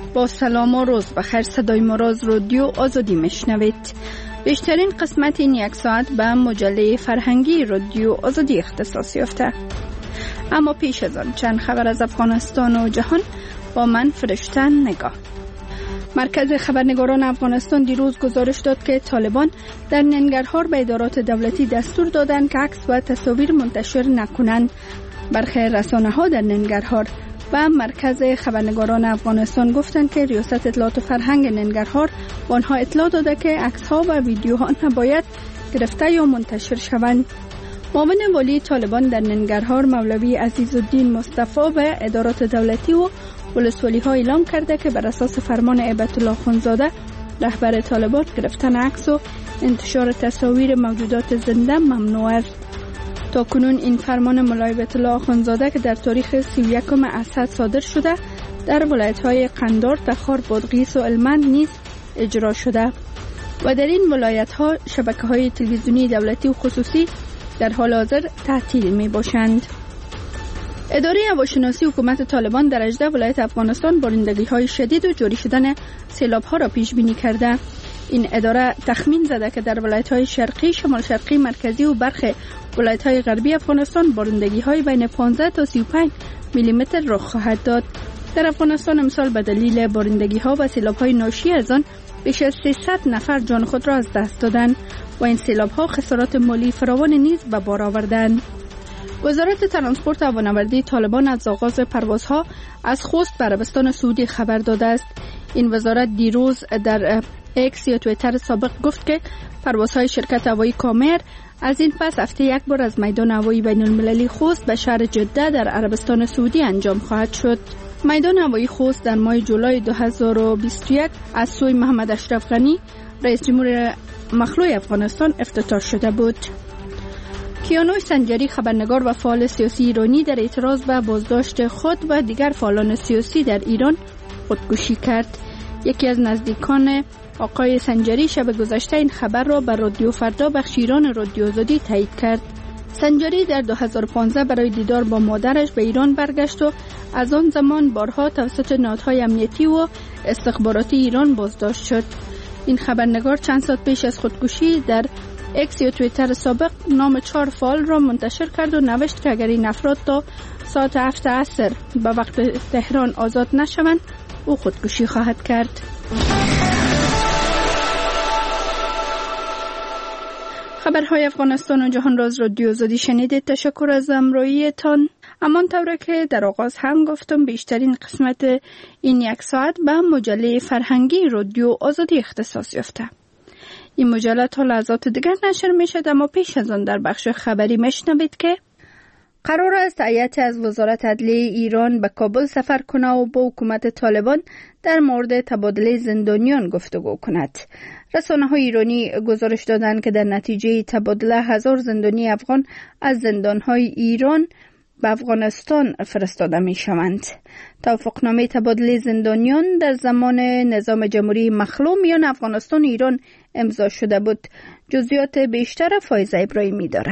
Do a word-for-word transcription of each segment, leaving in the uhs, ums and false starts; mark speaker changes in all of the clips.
Speaker 1: با سلام و روز بخیر، صدای مراز رادیو آزادی میشنوید. بیشترین قسمت این یک ساعت به مجله فرهنگی رادیو آزادی اختصاص یافته. اما پیش از آن چند خبر از افغانستان و جهان با من فرشته نگاه. مرکز خبرنگاران افغانستان دیروز گزارش داد که طالبان در ننگرهار به ادارات دولتی دستور دادند که عکس و تصاویر منتشر نکنند. برخی رسانه‌ها در ننگرهار و مرکز خبرنگاران افغانستان گفتند که ریاست اطلاعات و فرهنگ ننگرهار به آنها اطلاع داده که عکس‌ها و ویدیوها نباید گرفته یا منتشر شوند. معاون والی طالبان در ننگرهار مولوی عزیزالدین مصطفی به ادارات دولتی و ولسوالی‌ها اعلام کرده که بر اساس فرمان هیبت الله خانزاده رهبر طالبان گرفتن عکس و انتشار تصاویر موجودات زنده ممنوع است. تا کنون این فرمان مولوی هیبت الله خانزاده که در تاریخ سی و یکم اسد صادر شده در ولایت‌های قندار، تخار، بادغیس و هلمند نیز اجرا شده و در این ولایت‌ها شبکه‌های تلویزیونی دولتی و خصوصی در حال حاضر تعطیل می باشند. اداره هواشناسی حکومت طالبان در هجده ولایت افغانستان بارندگی‌های شدید و جاری شدن سیلاب‌ها را پیش بینی کرده. این اداره تخمین زده که در ولایت‌های شرقی، شمال شرقی، مرکزی و برخی ولایت‌های غربی افغانستان بارندگی‌های بین پانزده تا سی و پنج میلی متر رخ خواهد داد. در افغانستان امسال به دلیل بارندگی‌ها و سیلاب‌های ناشی از آن بیش از سیصد نفر جان خود را از دست دادند و این سیلاب‌ها خسارات مالی فراوان نیز به بار آوردند. وزارت ترانسپورت و هوانوردی طالبان از آغاز پروازها از خوست به عربستان سعودی خبر داده است. این وزارت دیروز در ایکس یا توییتر سابق گفت که پروازهای شرکت هوایی کامر از این پس هفته یک بار از میدان هوایی بین المللی خوست به شهر جده در عربستان سعودی انجام خواهد شد. میدان هوایی خوست در ماه جولای دو هزار و بیست و یک از سوی محمد اشرف غنی رئیس جمهور مخلوع افغانستان افتتاح شده بود. کیانوش سنجری خبرنگار و فعال سیاسی ایرانی در اعتراض به بازداشت خود و دیگر فعالان سیاسی در ایران خودکشی کرد. یکی از نزدیکان آقای سنجری شب گذشته این خبر را به رادیو فردا بخش ایران رادیو آزادی تایید کرد. سنجری در دو هزار و پانزده برای دیدار با مادرش به ایران برگشت و از آن زمان بارها توسط نهادهای امنیتی و استخباراتی ایران بازداشت شد. این خبرنگار چند ساعت پیش از خودکشی در ایکس یا توییتر سابق نام چهار فعال را منتشر کرد و نوشت که اگر این افراد تا ساعت هفت عصر به وقت تهران آزاد نشوند او خودکشی خواهد کرد. خبرهای افغانستان و جهان راز رادیو آزادی شنیدید. تشکر از همراهیتان. همانطور که در آغاز هم گفتم بیشترین قسمت این یک ساعت به مجله فرهنگی رادیو آزادی اختصاص یافته. این مجله تا لحظات دیگر نشر می شد، اما پیش از آن در بخش خبری میشنوید که قرار است هیئت از وزارت عدلیه ایران به کابل سفر کنه و با حکومت طالبان در مورد تبادله زندانیان گفتگو کند. رسانه‌های ایرانی گزارش دادند که در نتیجه تبادله هزار زندانی افغان از زندان‌های ایران به افغانستان فرستاده می شوند. توافقنامه تبادله زندانیان در زمان نظام جمهوری مخلوع میان افغانستان و ایران امضا شده بود. جزئیات بیشتر فایزه ابراهیمی داره.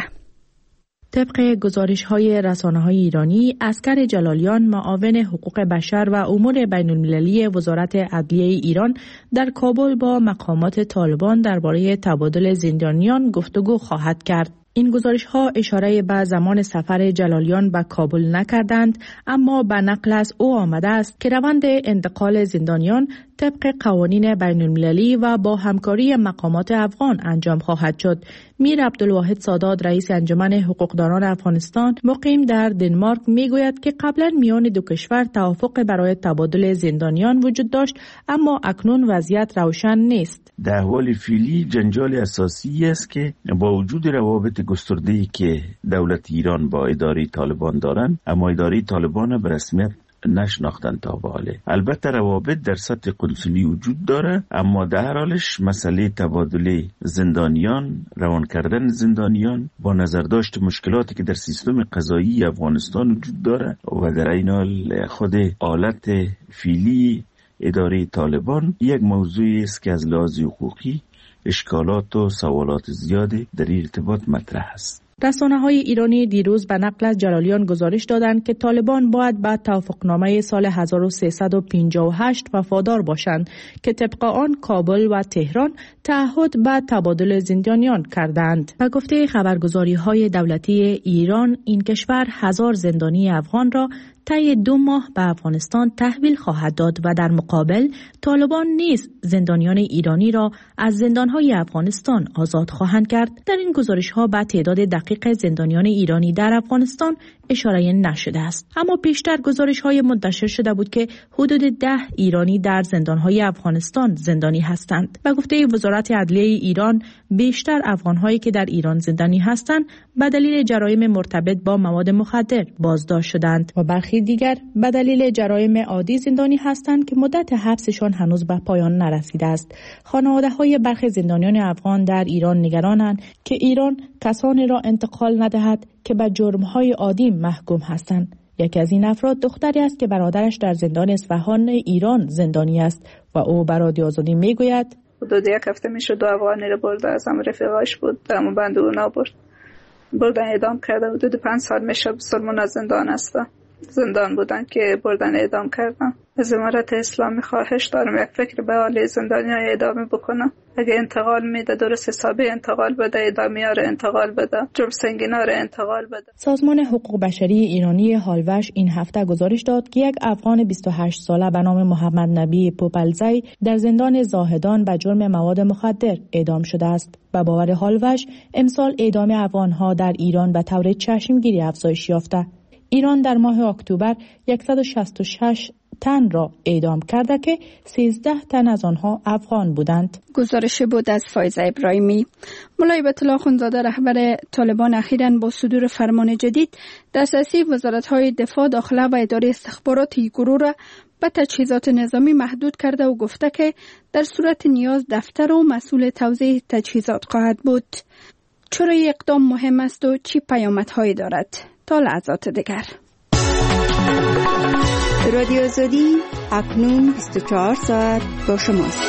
Speaker 2: طبق گزارش‌های رسانه‌های ایرانی، عسکر جلالیان معاون حقوق بشر و امور بین‌المللی وزارت عدلیه ایران در کابل با مقامات طالبان درباره تبادل زندانیان گفتگو خواهد کرد. این گزارش‌ها اشاره به زمان سفر جلالیان به کابل نکردند، اما به نقل از او آمده است که روند انتقال زندانیان طبق قوانین بین‌المللی و با همکاری مقامات افغان انجام خواهد شد. میر عبدالواحد سادات رئیس انجمن حقوقدانان افغانستان مقیم در دنمارک میگوید که قبلا میان دو کشور توافق برای تبادل زندانیان وجود داشت، اما اکنون وضعیت روشن نیست.
Speaker 3: در حال فعلی جنجال اساسی است که با وجود روابط گسترده‌ای که دولت ایران با اداره طالبان دارند، اما اداره طالبان به رسمیت نشناختن تا به حاله. البته روابط در سطح کنسولی وجود داره، اما در هر حالش مسئله تبادل زندانیان، روان کردن زندانیان با نظر داشت مشکلاتی که در سیستم قضایی افغانستان وجود داره و در این حال خود حالت فعلی اداره طالبان یک موضوعی است که از لحاظ حقوقی اشکالات و سوالات زیادی در این ارتباط مطرح است.
Speaker 2: رسانه‌های ایرانی دیروز به نقل از جلالیان گزارش دادند که طالبان باید به توافقنامه سال هزار و سیصد و پنجاه و هشت وفادار باشند که طبق آن کابل و تهران تعهد به تبادل زندانیان کردند. به گفته خبرگزاری‌های دولتی ایران، این کشور هزار زندانی افغان را طی دو ماه به افغانستان تحویل خواهد داد و در مقابل طالبان نیز زندانیان ایرانی را از زندانهای افغانستان آزاد خواهند کرد. در این گزارش‌ها به تعداد دقیق زندانیان ایرانی در افغانستان اشاره نشده است، اما پیشتر گزارش‌های منتشر شده بود که حدود ده ایرانی در زندانهای افغانستان زندانی هستند. به گفته وزارت عدلیه ایران، بیشتر افغان‌هایی که در ایران زندانی هستند به دلیل جرایم مرتبط با مواد مخدر بازداشت شدند و برخی دیگر به دلیل جرایم عادی زندانی هستند که مدت حبسشان هنوز به پایان نرسیده است. خانواده‌های برخی زندانیان افغان در ایران نگرانند که ایران کسانی را انتقال ندهد که به جرم‌های عادی محکوم هستند. یکی از این افراد دختری است که برادرش در زندان اصفهان ایران زندانی است و او به رادیو آزادی میگوید
Speaker 4: حدود یک هفته میشه دو افغانی را برده، از هم رفیقاش بود، اما بند او نبرد، بردن اعدام کرده. حدود پنج سال میشه بسرمون از زندان هسته، زندان بودن که بردن اعدام کردن. از امارت اسلامی خواهش دارم یک فکر به حال زندانی های اعدامی بکنم. اگه انتقال میده درست حسابی انتقال بده، اعدامی ها رو انتقال بده، جرم سنگین ها رو انتقال بده.
Speaker 2: سازمان حقوق بشری ایرانی هالوش این هفته گزارش داد که یک افغان بیست و هشت ساله به نام محمد نبی پوپلزی در زندان زاهدان به جرم مواد مخدر اعدام شده است. به باور هالوش امسال اعدام افغان‌ها در ایران به طور چشمگیری افزایش یافته. ایران در ماه اکتبر صد و شصت و شش تن را اعدام کرده که سیزده تن از آنها افغان بودند.
Speaker 1: گزارش بود از فایزه ابراهیمی. مولای بیت الله اخوندزاده رهبر طالبان اخیراً با صدور فرمان جدید دسترسی وزارت‌های دفاع، داخله و اداره استخبارات این گروه را به تجهیزات نظامی محدود کرده و گفته که در صورت نیاز دفتر و مسئول توزیع تجهیزات خواهد بود. چرا این اقدام مهم است و چی پیامدهایی دارد؟ تا لحظات دیگر.
Speaker 5: رادیو آزادی اکنون بیست و چهار ساعت با شماست.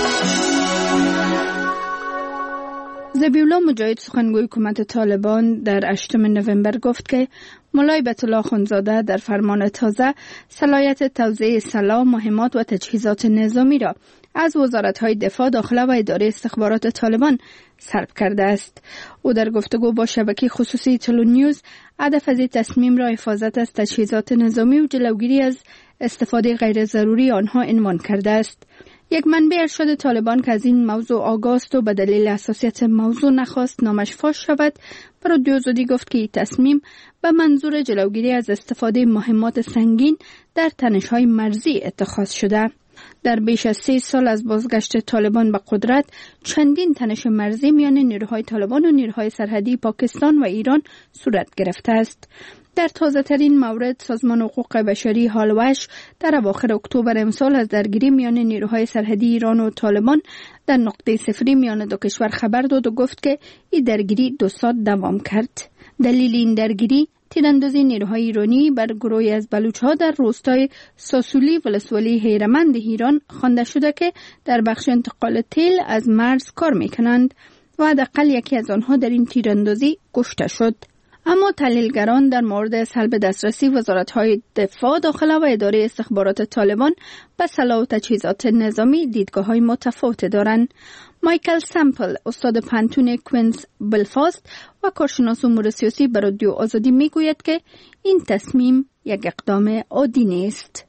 Speaker 1: ذبیحالله مجاهد سخنگوی حکومت طالبان در هشتم نوامبر گفت که مولای بیت الله اخوندزاده در فرمان تازه صلاحیت توزیع سلاح، مهمات و تجهیزات نظامی را از وزارت‌های دفاع، داخله و اداره استخبارات طالبان سلب کرده است. او در گفتگو با شبکه خصوصی تلو نیوز هدف از این تصمیم را حفاظت از تجهیزات نظامی و جلوگیری از استفاده غیر ضروری آنها عنوان کرده است. یک منبع ارشاد طالبان که از این موضوع آگاه است و به دلیل حساسیت موضوع نخواست نامش فاش شود، بر رادیو آزادی گفت که این تصمیم به منظور جلوگیری از استفاده مهمات سنگین در تنش‌های مرزی اتخاذ شده. در بیش از سه سال از بازگشت طالبان به قدرت، چندین تنش مرزی میان نیروهای طالبان و نیروهای سرحدی پاکستان و ایران صورت گرفته است. در تازه ترین مورد، سازمان حقوق بشری هالوش در اواخر اکتبر امسال از درگیری میان نیروهای سرحدی ایران و طالبان در نقطه صفری میان دو کشور خبر داد و گفت که این درگیری دو ساعت دوام کرد. دلیل این درگیری تیراندازی نیروهای ایرانی بر گروهی از بلوچ‌ها در روستای ساسولی ولسوالی هیرمند ایران خوانده شده که در بخش انتقال تیل از مرز کار میکنند و حداقل یکی از آنها در این تیراندازی کشته شد. اما تحلیلگران در مورد سلب دسترسی وزارت‌های دفاع، داخله و اداره استخبارات طالبان به سلاح و تجهیزات نظامی دیدگاه‌های متفاوت دارند. مایکل سامپل، استاد پانتون کوینز بلفاست و کارشناس امور سیاسی بر رادیو آزادی میگوید که این تصمیم یک اقدام عادی نیست.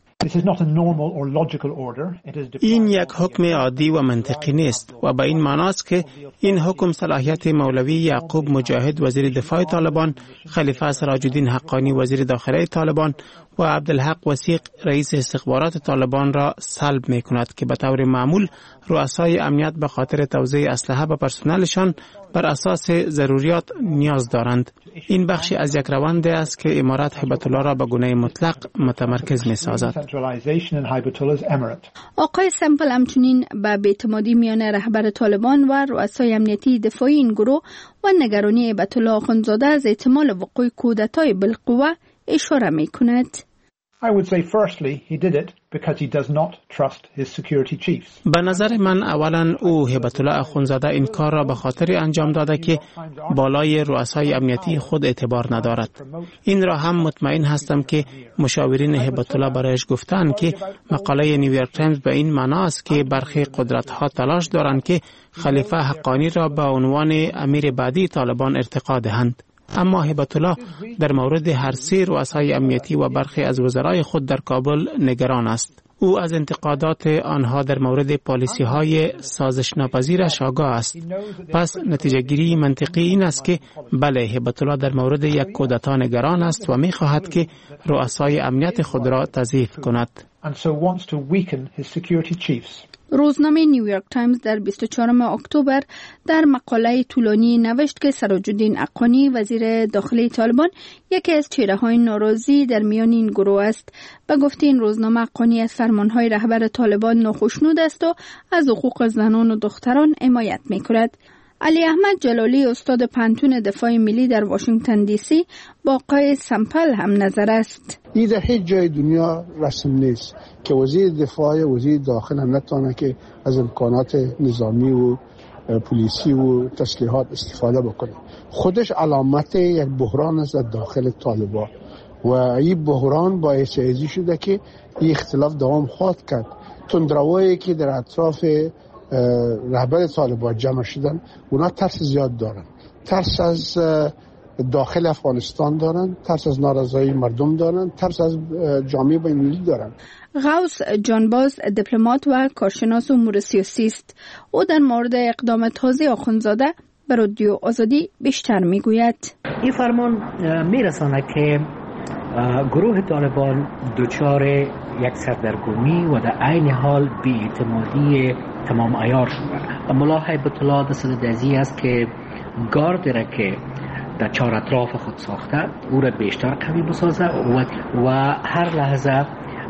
Speaker 6: این یک حکم عادی و منطقی نیست و به این معناست که این حکم صلاحیت مولوی یعقوب مجاهد وزیر دفاع طالبان، خلیفه سراج‌الدین حقانی وزیر داخله طالبان و عبدالحق وثیق رئیس استخبارات طالبان را سلب می کند که به طور معمول رؤسای امنیت به خاطر توزیع اسلحه به پرسنلشان بر اساس ضروریات نیاز دارند. این بخشی از یک روند است که امارت هیبت الله را به گونه مطلق متمرکز می سازد.
Speaker 1: آقای سمپل همچنین به بی‌اعتمادی میان رهبر طالبان و رؤسای امنیتی دفاعی این گروه و نگرانی هیبت الله اخوندزاده از احتمال وقوع کودتای بالقوه اشاره می کند.
Speaker 7: because he does not trust his security chiefs.
Speaker 6: به نظر من اولا او هیبت الله اخوندزاده این کار را به خاطر انجام داده که بالای رؤسای امنیتی خود اعتبار ندارد. این را هم مطمئن هستم که مشاورین هیبت الله برایش گفتند که مقاله نیویورک تایمز به این معنی است که برخی قدرت‌ها تلاش دارند که خلیفه حقانی را به عنوان امیر بعدی طالبان ارتقا دهند. اما هیبت الله در مورد هر سه رؤسای امنیتی و برخی از وزرای خود در کابل نگران است. او از انتقادات آنها در مورد پالیسی های سازش ناپذیرش آگاه است. پس نتیجه گیری منطقی این است که بله، هیبت الله در مورد یک کودتا نگران است و می خواهد که رؤسای امنیت خود را تضعیف کند.
Speaker 1: روزنامه نیویورک تایمز در بیست و چهارم اکتبر در مقاله طولانی نوشت که سراج الدین اقانی وزیر داخلی طالبان یکی از چهره‌های ناراضی در میان این گروه است. به گفته این روزنامه، اقانی از فرمانهای رهبر طالبان ناخشنود است و از حقوق زنان و دختران حمایت می‌کند. علی احمد جلالی، استاد پانتون دفاع ملی در واشنگتن دی سی، با آقای سمپل هم نظر است.
Speaker 8: این در هیچ جای دنیا رسم نیست که وزیر دفاع وزیر داخل هم نتونه که از امکانات نظامی و پلیسی و تسلیحات استفاده بکنه. خودش علامت یک بحران است در داخل طالبان و این بحران باعث ازی شده که این اختلاف دوام خواهد کرد. تندروایی که در اطراف رهبر طالبان جمع شدن، اونا ترس زیاد دارن، ترس از داخل افغانستان دارن، ترس از نارضایی مردم دارن، ترس از جامعه بین‌المللی دارن.
Speaker 1: غوث جانباز دیپلمات و کارشناس امور سیاسی است. او در مورد اقدام تازه آخوندزاده به رادیو آزادی بیشتر میگوید.
Speaker 9: این فرمان میرساند که گروه طالبان دچار یک سردرگمی و در عین حال بی‌اعتمادی تمام عیار شده. ملا هیبت الله دست دزی است که گارد را که در چهار اطراف خود ساخته او را بیشتر قوی بسازه و, و هر لحظه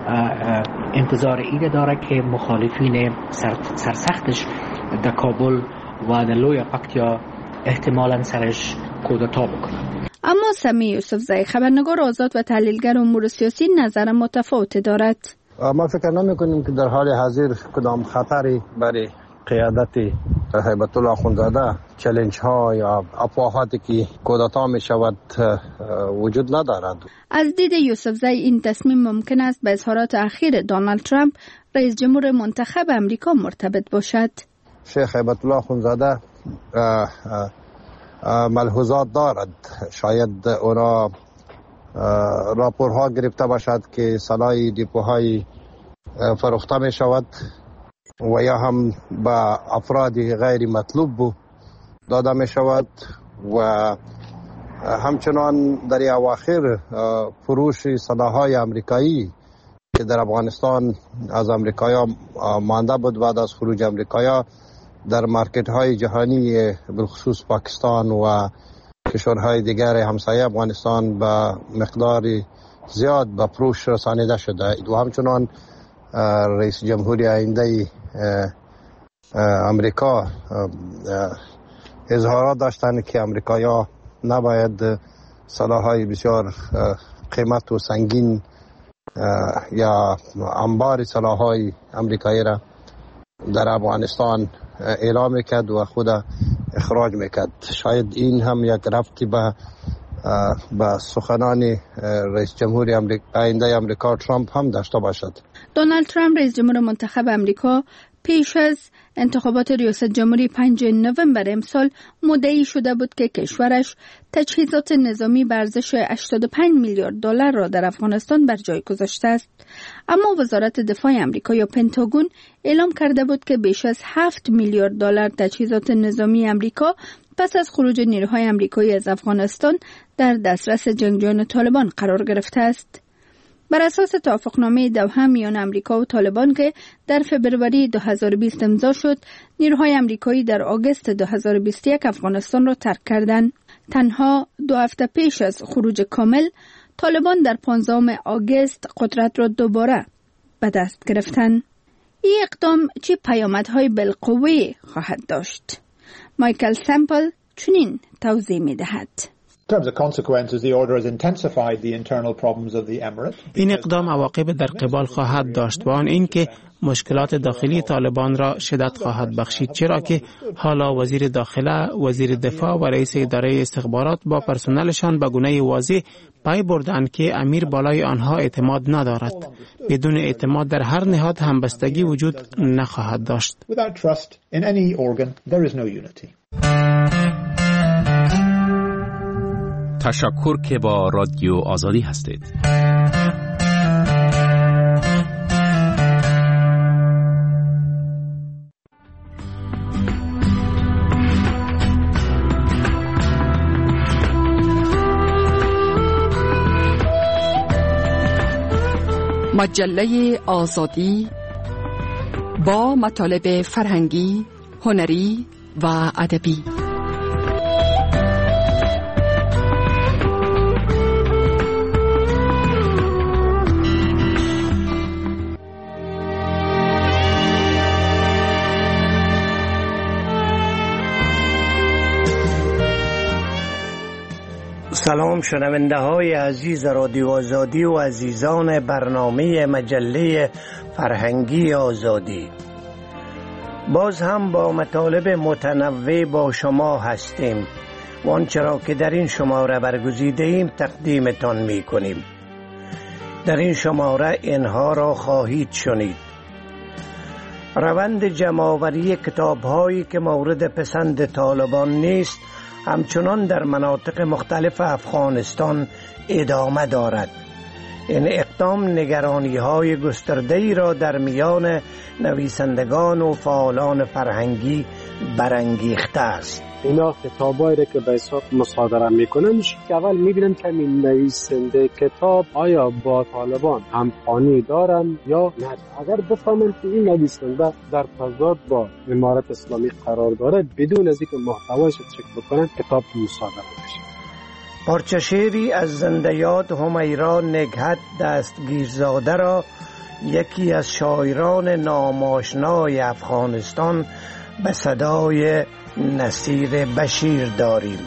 Speaker 9: انتظار ایده داره که مخالفین سر، سرسختش در کابل و در لوی پکتیا احتمالاً سرش کودتا بکنه.
Speaker 1: اما سمیع یوسفزئی، خبرنگار آزاد و تحلیلگر امور سیاسی، نظر متفاوتی دارد.
Speaker 10: ما فکر نمی کنیم که در حال حاضر کدام خطری برای قیادت هیبت الله اخوندزاده، چالش ها یا افواهاتی که کودتا می شود وجود ندارد.
Speaker 1: از دید یوسفزئی این تصمیم ممکن است به اظهارات اخیر دونالد ترامپ، رئیس جمهور منتخب امریکا، مرتبط باشد.
Speaker 10: شیخ هیبت الله اخوندزاده ملحوظات دارد. شاید اونا راپورها گرفته باشد که سلاح دیپوهای فروخته می شود و یا هم با افرادی غیر مطلوب داده می شود و همچنان در اواخر فروش سلاح‌های امریکایی که در افغانستان از امریکایا مانده بود بعد از خروج امریکایا در مارکت های جهانی بالخصوص پاکستان و کشورهای دیگر همسایه افغانستان به مقدار زیاد به فروش رسانیده شده و همچنان رئیس جمهوری آینده امریکا اظهارات داشتند که امریکایا نباید سلاح‌های بسیار قیمت و سنگین یا انبار سلاح‌های امریکایی را در افغانستان اعلام میکرد و خود اخراج میکرد. شاید این هم یک ربطی به به سخنان رئیس جمهوری امریکا آینده امریکا ترامپ هم داشته باشد.
Speaker 1: دونالد ترامپ، رئیس جمهور منتخب امریکا، پیش از انتخابات ریاست جمهوری پنجم نوامبر امسال مدعی شده بود که کشورش تجهیزات نظامی به ارزش هشتاد و پنج میلیارد دلار را در افغانستان بر جای گذاشته است. اما وزارت دفاع امریکا یا پنتاگون اعلام کرده بود که بیش از هفت میلیارد دلار تجهیزات نظامی امریکا پس از خروج نیروهای امریکایی از افغانستان در دسترس جنگجویان طالبان قرار گرفته است. بر اساس توافقنامه دوحه میان امریکا و طالبان که در فبروری دو هزار و بیست امضا شد، نیروهای امریکایی در آگوست دو هزار و بیست و یک افغانستان را ترک کردند. تنها دو هفته پیش از خروج کامل، طالبان در پانزدهم آگوست قدرت را دوباره به دست گرفتند. این اقدام چه پیامدهای بالقوه خواهد داشت؟ مایکل سمپل چنین توضیح می دهد.
Speaker 6: این اقدام عواقب در قبال خواهد داشت و آن این که مشکلات داخلی طالبان را شدت خواهد بخشید، چرا که حالا وزیر داخله، وزیر دفاع و رئیس اداره استخبارات با پرسنلشان به گونه واضح پای بردند که امیر بالای آنها اعتماد ندارد. بدون اعتماد در هر نهاد همبستگی وجود نخواهد داشت.
Speaker 11: تشکر که با رادیو آزادی هستید.
Speaker 12: مجله آزادی با مطالب فرهنگی، هنری و ادبی.
Speaker 13: سلام شنونده های عزیز رادیو آزادی و عزیزان برنامه مجله فرهنگی آزادی. باز هم با مطالب متنوع با شما هستیم و آنچه را که در این شماره برگزیده ایم تقدیمتان می کنیم. در این شماره اینها را خواهید شنید: روند جمع‌آوری کتاب‌هایی که مورد پسند طالبان نیست همچنان در مناطق مختلف افغانستان ادامه دارد. این اقدام نگرانی‌های گسترده‌ای را در میان نویسندگان و فعالان فرهنگی برانگیخته است.
Speaker 14: اینا کتابایی که به حساب مصادره میکنن که اول میبینن که این نویسنده کتاب آیا با طالبان همخوانی دارن یا نه. اگر بفهمن که این نویسنده در تضاد با امارت اسلامی قرار داره، بدون از اینکه محتوایش چک بکنن کتاب مصادره میشه.
Speaker 13: پارچه شعری از زنده یاد همیرا نگهت دستگیرزاده را یکی از شاعران ناماشنای افغانستان به صدای نصیر بشیر داریم.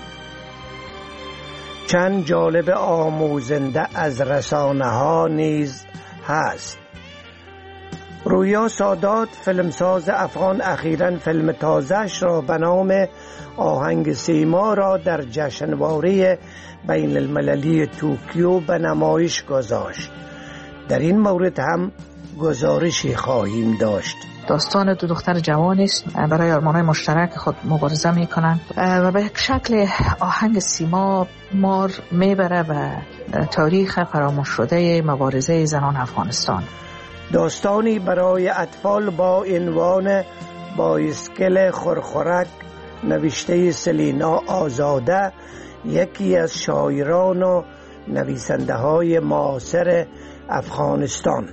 Speaker 13: چند جالب آموزنده از رسانه ها نیز هست. رویا سادات فیلمساز افغان اخیراً فیلم تازه‌اش را به نام آهنگ سیما را در جشنواره بین المللی توکیو به نمایش گذاشت. در این مورد هم گزارشی خواهیم داشت.
Speaker 15: داستان دو دختر جوان است برای آرمان‌های مشترک خود مبارزه می‌کنند و به شکل آهنگ سیما ما میبره به تاریخ فراموش شده مبارزه زنان افغانستان.
Speaker 13: داستانی برای اطفال با عنوان بایسکل خرخرک نوشته سلینا آزاده، یکی از شاعران و نویسنده های معاصر افغانستان.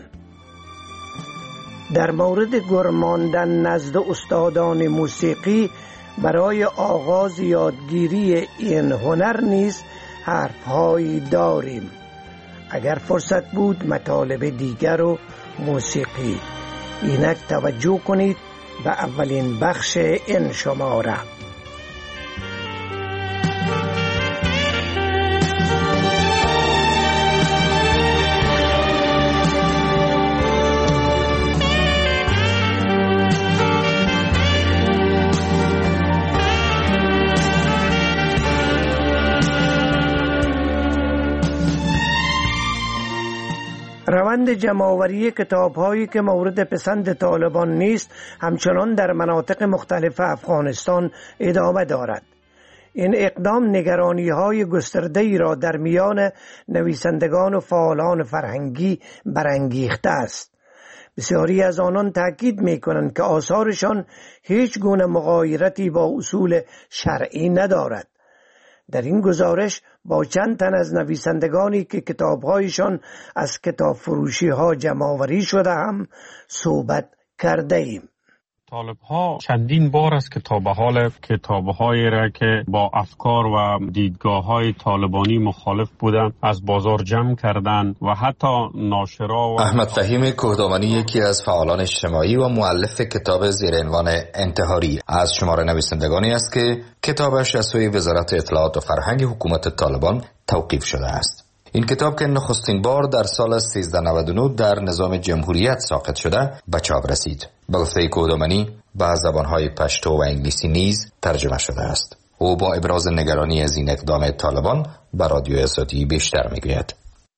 Speaker 13: در مورد گرماندن نزد استادان موسیقی برای آغاز یادگیری این هنر نیز حرفهایی داریم. اگر فرصت بود مطالب دیگر و موسیقی. اینک توجه کنید به اولین بخش این شماره. روند جمع‌آوری کتاب‌هایی که مورد پسند طالبان نیست همچنان در مناطق مختلف افغانستان ادامه دارد. این اقدام نگرانی‌های گسترده‌ای را در میان نویسندگان و فعالان فرهنگی برانگیخته است. بسیاری از آنان تاکید می‌کنند که آثارشان هیچ گونه مغایرتی با اصول شرعی ندارد. در این گزارش با چند تن از نویسندگانی که کتاب‌هایشان از کتاب فروشی ها جمع‌آوری شده هم صحبت کرده ایم.
Speaker 16: طالب ها چندین بار است که تا به حال کتاب هایی را که با افکار و دیدگاه های طالبانی مخالف بودند از بازار جمع کردند و حتی ناشرا و
Speaker 17: احمد فهیم کوهدامنی یکی از فعالان اجتماعی و مؤلف کتاب زیر عنوان انتحاری از شمار نویسندگانی است که کتابش از سوی وزارت اطلاعات و فرهنگ حکومت طالبان توقیف شده است. این کتاب که نخستین بار در سال سیزده نود و نه در نظام جمهوریت ساقط شده به چاپ رسید. به گفته کوهدامنی به زبانهای پشتو و انگلیسی نیز ترجمه شده است. او با ابراز نگرانی از این اقدام طالبان به رادیو آزادی بیشتر میگوید.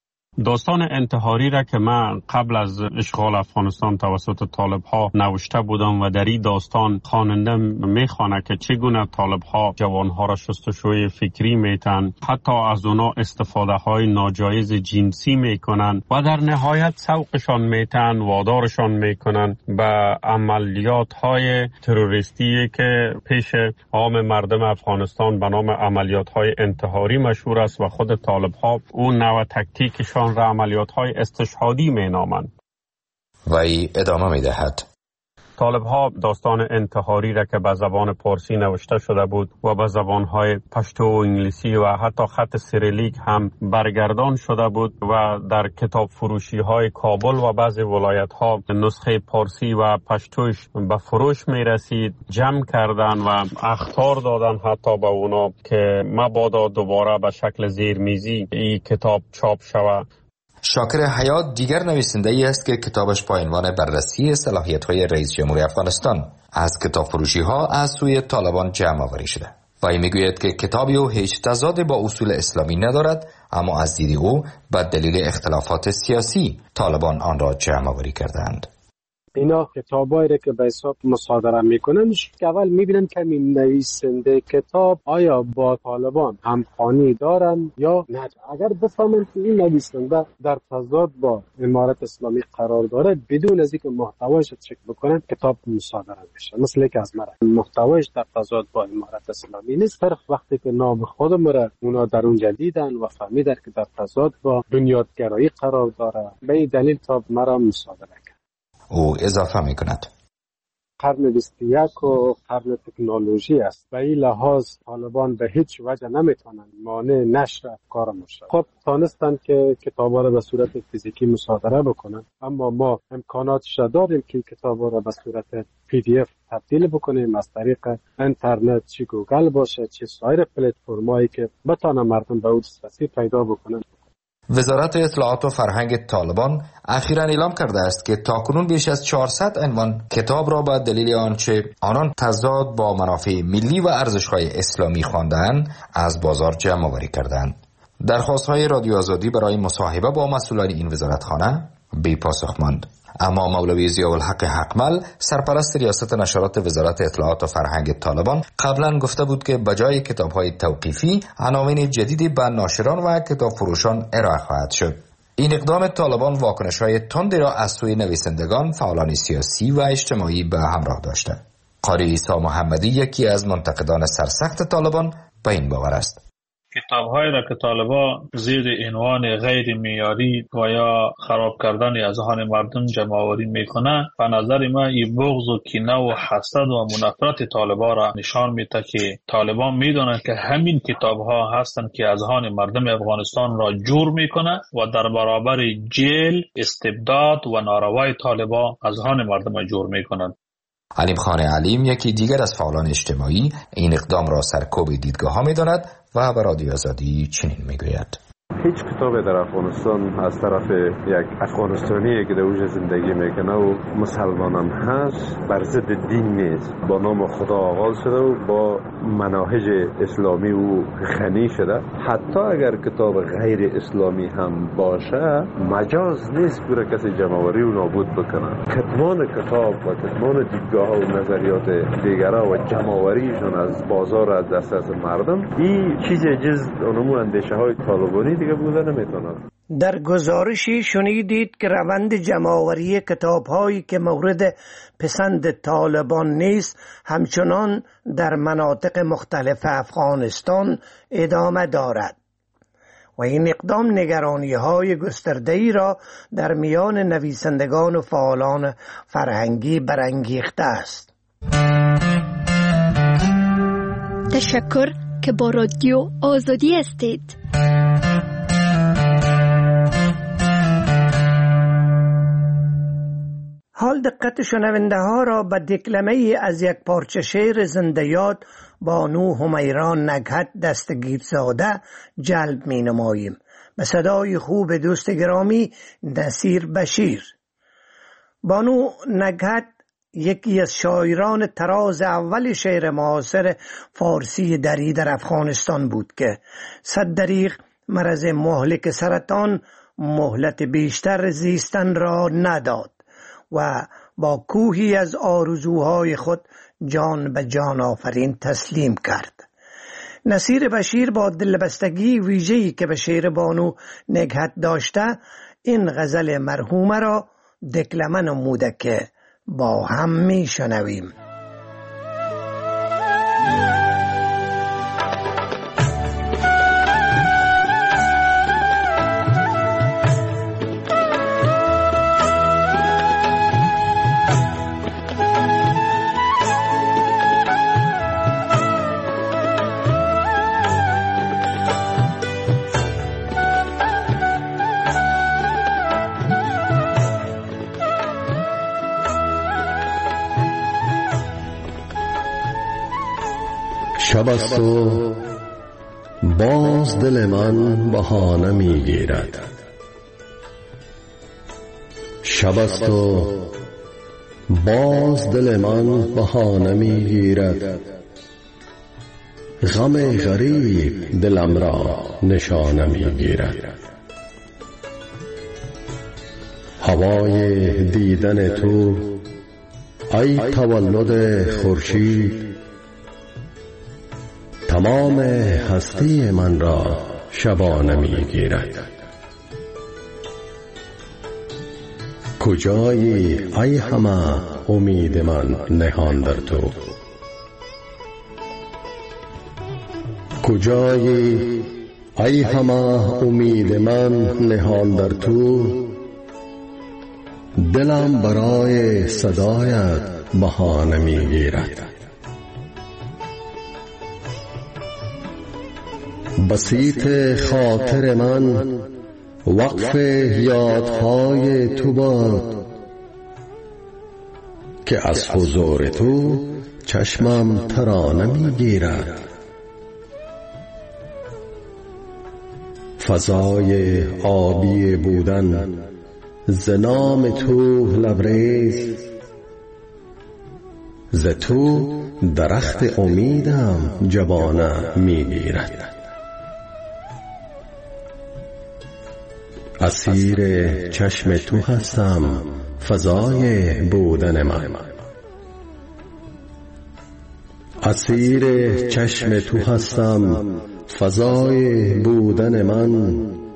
Speaker 16: داستان انتحاری را که من قبل از اشغال افغانستان توسط طالب ها نوشته بودم و در این داستان خواننده میخوانه که چگونه طالب ها جوان ها را شستشوی فکری میتن، حتی از اونا استفاده های ناجایز جنسی میکنن و در نهایت سوقشان میتن، وادارشان میکنن به عملیات های تروریستی که پیش عام مردم افغانستان به نام عملیات های انتحاری مشهور است و خود طالب ها اون نوع تکتیکشان را عملیات های استشهادی می نامند.
Speaker 17: و ای ادامه می دهد.
Speaker 16: طالب ها داستان انتحاری را که به زبان پارسی نوشته شده بود و به زبان های پشتو و انگلیسی و حتی خط سیریلیک هم برگردان شده بود و در کتاب فروشی های کابل و بعضی ولایت ها نسخه پارسی و پشتوش به فروش می رسید، جمع کردن و اخطار دادن حتی به اونا که مبادا دوباره به شکل زیرمیزی این کتاب چاپ شود.
Speaker 17: شاکر حیات دیگر نویسنده ای است که کتابش با عنوان بررسی صلاحیت های رئیس جمهوری افغانستان از کتاب فروشی ها از سوی طالبان جمع آوری شده. و این میگوید که کتابی او هیچ تضاد با اصول اسلامی ندارد، اما از دید او به دلیل اختلافات سیاسی طالبان آن را جمع آوری کردند.
Speaker 14: اینا کتابایی را که به حساب مصادره میکنن که اول میبینن که این نویسنده کتاب آیا با طالبان همخوانی دارن یا نه. اگر بفهمن که این نویسنده در تضاد با امارت اسلامی قرار داره، بدون از اینکه محتوایش چک بکنن کتاب مصادره میشه. مثل که از مرا محتوایش در تضاد با امارت اسلامی نیست، صرف وقتی که نام خودم را اونا در اونجا دیدن و فهمیدن که در تضاد با بنیادگرایی قرار داره، به این دلیل تا مرا مصادره کرد.
Speaker 17: او اضافه می کند
Speaker 14: قرن بیست و یک و قرن تکنولوژی است. به این لحاظ طالبان به هیچ وجه نمیتونن مانع نشر افکار ما شد. خب تانستن که کتابا را به صورت فیزیکی مصادره بکنن، اما ما امکاناتش داریم که کتابا را به صورت پی دی اف تبدیل بکنیم از طریق اینترنت، چی گوگل باشه چی سایر پلتفرمایی که بتانه مردم به اون دسترسی پیدا بکنن.
Speaker 17: وزارت اطلاعات و فرهنگ طالبان اخیراً اعلام کرده است که تاکنون بیش از چهارصد عنوان کتاب را به دلیل آنچه آنان تضاد با منافع ملی و ارزش‌های اسلامی خواندند از بازار جمع آوری کردند. درخواست‌های رادیو آزادی برای مصاحبه با مسئولان این وزارتخانه بی پاسخ ماند. اما مولوی ضیاءالحق حقمل سرپرست ریاست نشرات وزارت اطلاعات و فرهنگ طالبان قبلا گفته بود که بجای کتاب‌های توقیفی عناوین جدیدی به ناشران و کتاب فروشان ارائه خواهد شد. این اقدام طالبان واکنش‌های تندی را از سوی نویسندگان، فعالان سیاسی و اجتماعی به همراه داشته. قاری عیسی محمدی یکی از منتقدان سرسخت طالبان به این باور است.
Speaker 18: کتاب‌هایی را که طالبان زیر عنوان غیر معیاری و یا خراب کردن اذهان مردم جمع‌آوری میکنه، به نظر من این بغض و کینه و حسد و منافرت طالبان را نشان میده که طالبان میدونن که همین کتاب‌ها هستن که اذهان مردم افغانستان را جور میکنه و در برابر جیل، استبداد و ناروای طالبان اذهان مردم را جور میکنن.
Speaker 17: علیم خان علیم یکی دیگر از فعالان اجتماعی این اقدام را سرکوب دیدگاه ها می داند و به رادیو آزادی چنین می گوید.
Speaker 19: هیچ کتاب در افغانستان از طرف یک افغانستانی که در اوج زندگی میکنه و مسلمان هم هست بر ضد دین نیست. با نام خدا آغاز شده و با مناهج اسلامی و غنی شده. حتی اگر کتاب غیر اسلامی هم باشه مجاز نیست برای کسی جمع‌آوری و نابود بکنه. کتمان کتاب و کتمان دیدگاه و نظریات دیگرها و جمع‌آوریشون از بازار از دسترس مردم این چیز جز اونمو اندیشه های طالبانی دیگه بوده نمیتونه.
Speaker 13: در گزارشی شنیدید که روند جمع‌آوری کتاب‌هایی که مورد پسند طالبان نیست همچنان در مناطق مختلف افغانستان ادامه دارد و این اقدام نگرانی‌های گسترده‌ای را در میان نویسندگان و فعالان فرهنگی برانگیخته است.
Speaker 1: تشکر که با رادیو آزادی هستید.
Speaker 13: حال دقت شنونده ها را به دکلمه از یک پارچه شعر زنده یاد بانو همیرا نگهت دستگیرزاده جلب می نماییم. به صدای خوب دوست گرامی نصیر بشیر. بانو نگهت یکی از شاعران تراز اول شعر معاصر فارسی دری در افغانستان بود که صد دریغ مرض مهلک سرطان مهلت بیشتر زیستن را نداد و با کوهی از آرزوهای خود جان به جان آفرین تسلیم کرد. نصیر بشیر با دلبستگی ویژه‌ای که به شعر بانو نگهت داشته این غزل مرحومه را دکلمه نموده که با هم می شنویم.
Speaker 20: شب است و باز دل من بهانه می گیرد. شب است و باز دل من بهانه می گیرد. غم غریب دلم را نشانه می گیرد. هوای دیدن تو ای تولد خورشید تمام هستی من را شبانه می گیرد. کجایی ای همه امید من نهان در تو؟ کجایی ای همه امید من نهان در تو؟ دلم برای صدایت بهانه می گیرد. بسیط خاطر من وقف یادهای تو باد که از حضور تو چشمم ترانه می گیرد. فضای آبی بودن ز نام تو لبریز، ز تو درخت امیدم جوانه می گیرد. اسیر چشم تو هستم فضای بودن من، اسیر چشم تو هستم فضای بودن من.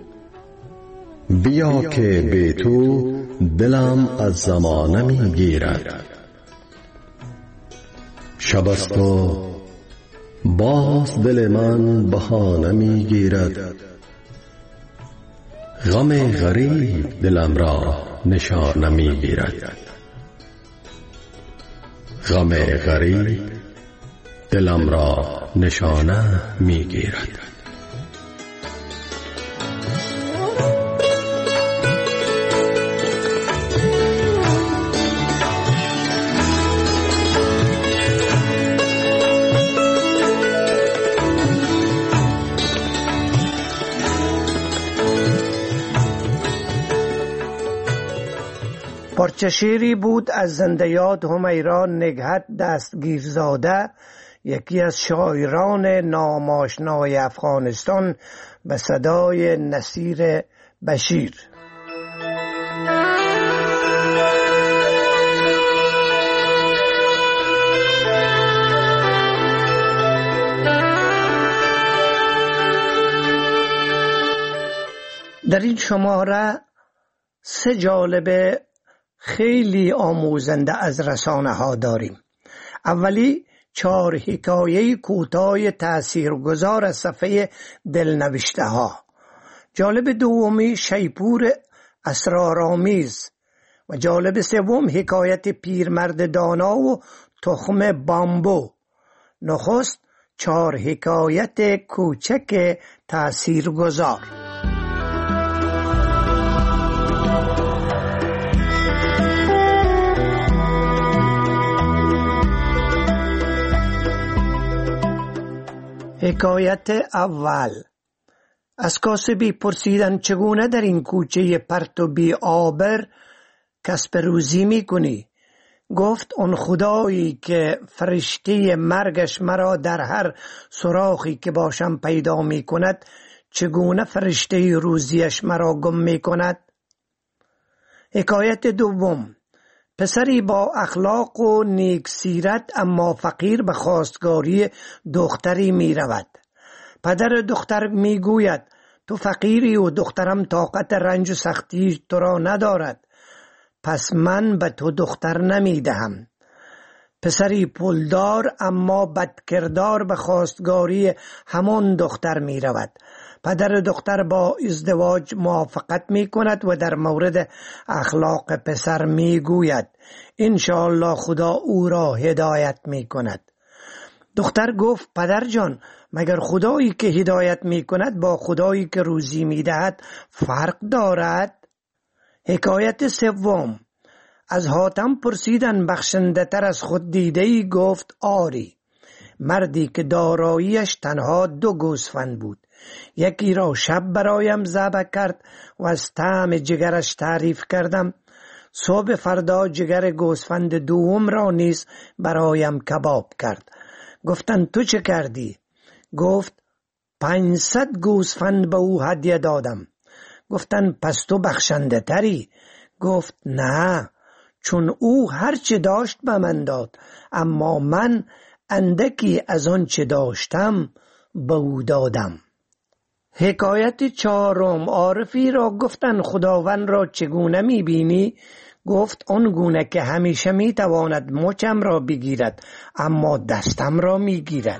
Speaker 20: بیا که بی تو دلم از زمانه می گیرد. شب است و باز دل من بهانه می گیرد. غم غریب دلم را نشانه می گیرد. غم غریب دلم را نشانه می گیرد.
Speaker 13: پارچه شعری بود از زنده یاد همیرا نگهت دستگیرزاده، یکی از شاعران ناماشنای افغانستان، به صدای نصیر بشیر. در این شماره سه جالبه خیلی آموزنده از رسانه ها داریم. اولی چهار حکایه کوتاه تاثیرگذار از صفحه دلنوشته ها. جالب دومی شیپور اسرارآمیز و جالب سوم حکایت پیرمرد دانا و تخم بامبو. نخست چهار حکایت کوچک تاثیرگذار. حکایت اول. از کاسبی پرسیدن چگونه در این کوچه پرت و بی آبر کسب روزی می کنی؟ گفت اون خدایی که فرشته مرگش مرا در هر سوراخی که باشم پیدا می کند، چگونه فرشته روزیش مرا گم می کند؟ حکایت دوم. پسری با اخلاق و نیک سیرت اما فقیر به خواستگاری دختری می رود. پدر دختر می گوید تو فقیری و دخترم طاقت رنج و سختی تو را ندارد، پس من به تو دختر نمی دهم. پسری پولدار اما بدکردار به خواستگاری همان دختر می رود. پدر دختر با ازدواج موافقت می کند و در مورد اخلاق پسر می گوید انشاءالله خدا او را هدایت می کند. دختر گفت پدر جان، مگر خدایی که هدایت می کند با خدایی که روزی می دهد فرق دارد؟ حکایت سوم. از حاتم پرسیدن بخشنده تر از خود دیده ای؟ گفت آری. مردی که داراییش تنها دو گوسفند بود، یکی را شب برایم ذبح کرد و از طعم جگرش تعریف کردم. صبح فردا جگر گوسفند دوم را نیز برایم کباب کرد. گفتند تو چه کردی؟ گفت پنجصد گوسفند به او هدیه دادم. گفتند پس تو بخشنده تری؟ گفت نه، چون او هر چه داشت به من داد، اما من اندکی از آن چه داشتم به او دادم. حکایت چهارم. عارفی را گفتند خداوند را چگونه می بینی؟ گفت آن گونه که همیشه می تواند مچم را بگیرد اما دستم را می گیرد.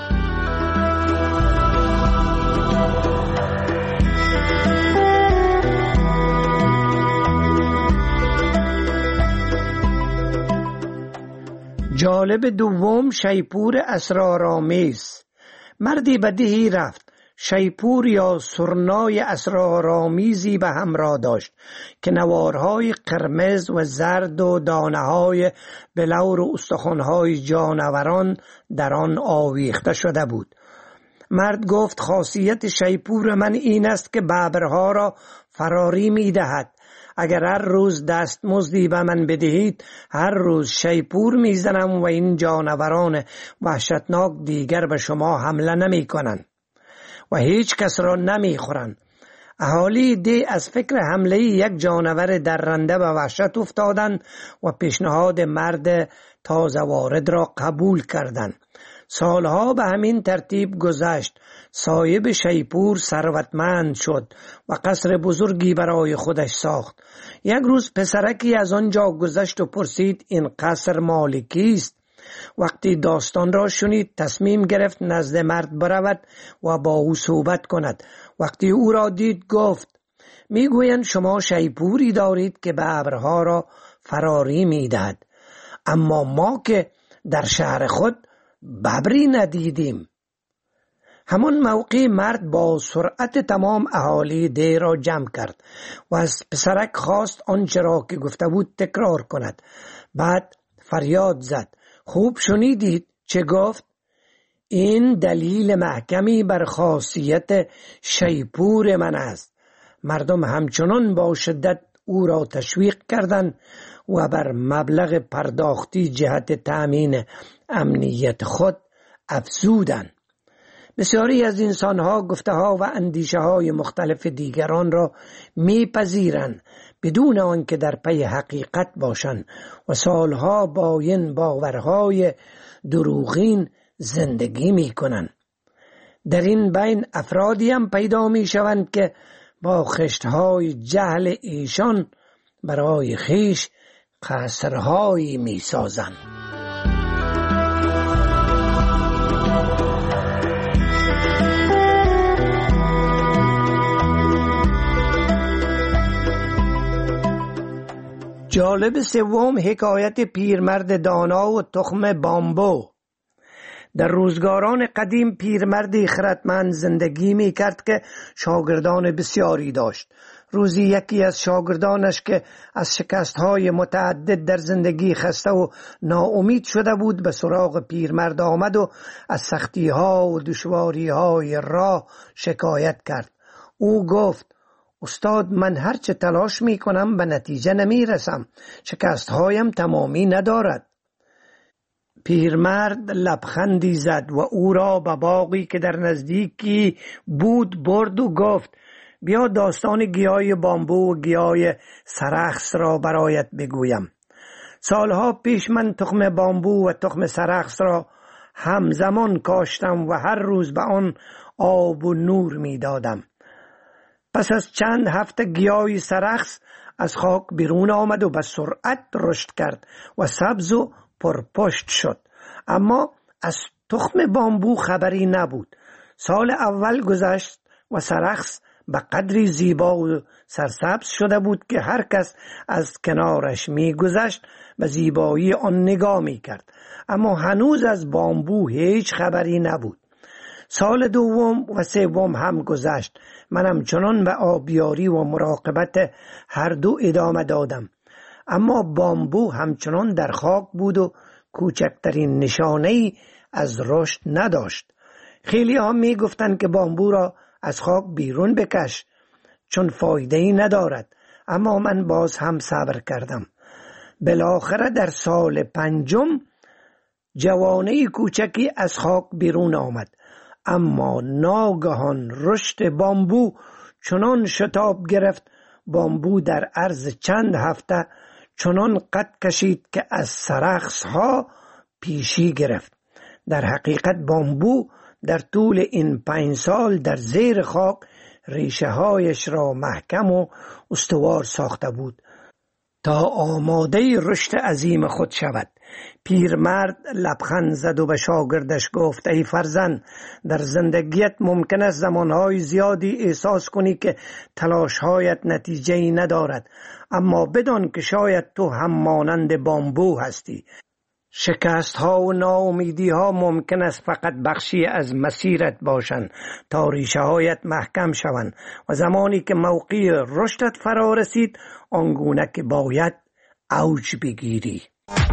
Speaker 13: جالب دوم. شیپور اسرارآمیز. مردی به دهی رفت. شیپور یا سرنای اسرارآمیزی به همراه داشت که نوارهای قرمز و زرد و دانه‌های بلور و استخوان‌های جانوران در آن آویخته شده بود. مرد گفت خاصیت شیپور من این است که ببرها را فراری می دهد. اگر هر روز دستمزدی به من بدهید، هر روز شیپور می زنم و این جانوران وحشتناک دیگر به شما حمله نمی کنند و هیچ کس را نمی خورند. اهالی ده از فکر حمله یک جانور درنده به وحشت افتادند و پیشنهاد مرد تازه وارد را قبول کردند. سالها به همین ترتیب گذشت. صاحب شیپور ثروتمند شد و قصر بزرگی برای خودش ساخت. یک روز پسرکی از آنجا گذشت و پرسید این قصر مال کیست؟ وقتی داستان را شنید تصمیم گرفت نزد مرد برود و با او صحبت کند. وقتی او را دید گفت میگویند شما شیپوری دارید که ببرها را فراری میدهد، اما ما که در شهر خود ببری ندیدیم. همان موقع مرد با سرعت تمام اهالی ده را جمع کرد و از پسرک خواست آنچه را که گفته بود تکرار کند. بعد فریاد زد خوب شنیدید چه گفت؟ این دلیل محکمی بر خاصیت شیپور من است. مردم همچنان با شدت او را تشویق کردند و بر مبلغ پرداختی جهت تأمین امنیت خود افزودند. بسیاری از انسانها گفته‌ها و اندیشه‌های مختلف دیگران را میپذیرند بدون آنکه در پی حقیقت باشند و سالها با این باورهای دروغین زندگی میکنند. در این بین افرادی هم پیدا میشوند که با خشتهای جهل ایشان برای خیش قصرهایی میسازند. جالب سوم حکایت پیرمرد دانا و تخم بامبو. در روزگاران قدیم پیرمردی خردمند زندگی می کرد که شاگردان بسیاری داشت. روزی یکی از شاگردانش که از شکستهای متعدد در زندگی خسته و ناامید شده بود به سراغ پیرمرد آمد و از سختیها و دشواریهای راه شکایت کرد. او گفت: استاد، من هرچه تلاش می کنم به نتیجه نمی رسم. شکستهایم تمامی ندارد. پیرمرد لبخندی زد و او را به باغی که در نزدیکی بود برد و گفت: بیا داستان گیاه بامبو و گیاه سرخس را برایت بگویم. سالها پیش من تخم بامبو و تخم سرخس را همزمان کاشتم و هر روز به آن آب و نور می دادم. پس از چند هفته گیاه سرخس از خاک بیرون آمد و به سرعت رشد کرد و سبز و پرپشت شد، اما از تخم بامبو خبری نبود. سال اول گذشت و سرخس به قدری زیبا و سرسبز شده بود که هر کس از کنارش می گذشت به زیبایی آن نگاه می کرد، اما هنوز از بامبو هیچ خبری نبود. سال دوم و سوم هم گذشت. من همچنان به آبیاری و مراقبت هر دو ادامه دادم، اما بامبو همچنان در خاک بود و کوچکترین نشانه‌ای از رشد نداشت. خیلی ها می گفتند که بامبو را از خاک بیرون بکش چون فایده‌ای ندارد، اما من باز هم صبر کردم. بالاخره در سال پنجم جوانه کوچکی از خاک بیرون آمد، اما ناگهان رشد بامبو چنان شتاب گرفت. بامبو در عرض چند هفته چنان قد کشید که از سرخس ها پیشی گرفت. در حقیقت بامبو در طول این پنج سال در زیر خاک ریشه هایش را محکم و استوار ساخته بود تا آماده رشد عظیم خود شود. پیرمرد لبخند زد و به شاگردش گفت: ای فرزند، در زندگیت ممکن است زمانهای زیادی احساس کنی که تلاشهایت نتیجه‌ای ندارد، اما بدان که شاید تو هم مانند بامبو هستی. شکست ها و ناامیدی ها ممکن است فقط بخشی از مسیرت باشند تا ریشه هایت محکم شوند و زمانی که موقع رشدت فرا رسید آنگونه که باید اوج بگیری.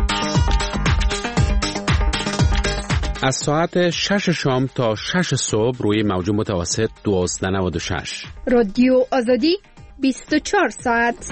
Speaker 11: از ساعت شش شام تا شش صبح روی موج متوسط دوازده نود و شش
Speaker 1: رادیو آزادی بیست و چهار ساعت.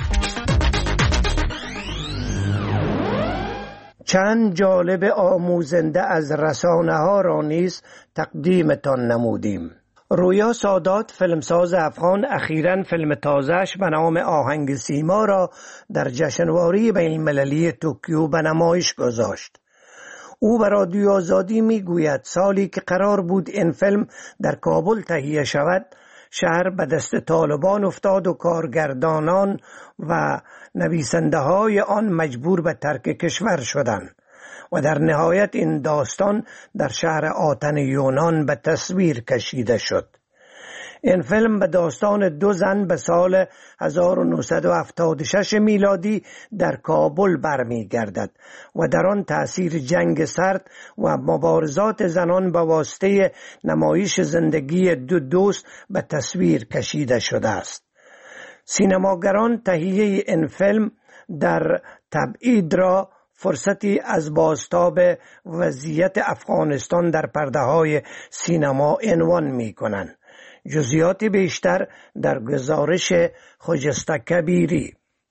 Speaker 13: چند جالب آموزنده از رسانه ها را نیز تقدیمتان نمودیم. رویا سادات، فیلمساز افغان، اخیراً فیلم تازه‌اش به نام آهنگ سیما را در جشنواره بین المللی توکیو به نمایش گذاشت. او به رادیو آزادی می گوید سالی که قرار بود این فیلم در کابل تهیه شود، شهر به دست طالبان افتاد و کارگردانان و نویسنده های آن مجبور به ترک کشور شدند و در نهایت این داستان در شهر آتن یونان به تصویر کشیده شد. این فیلم به داستان دو زن به سال هزار و نهصد و هفتاد و شش میلادی در کابل برمیگردد و در آن تأثیر جنگ سرد و مبارزات زنان به واسطه نمایش زندگی دو دوست به تصویر کشیده شده است. سینماگران تهیه این فیلم در تبعید را فرصتی از بازتاب وضعیت افغانستان در پرده های سینما عنوان می کنند. جزئیات بیشتر در گزارش خجسته کبیری.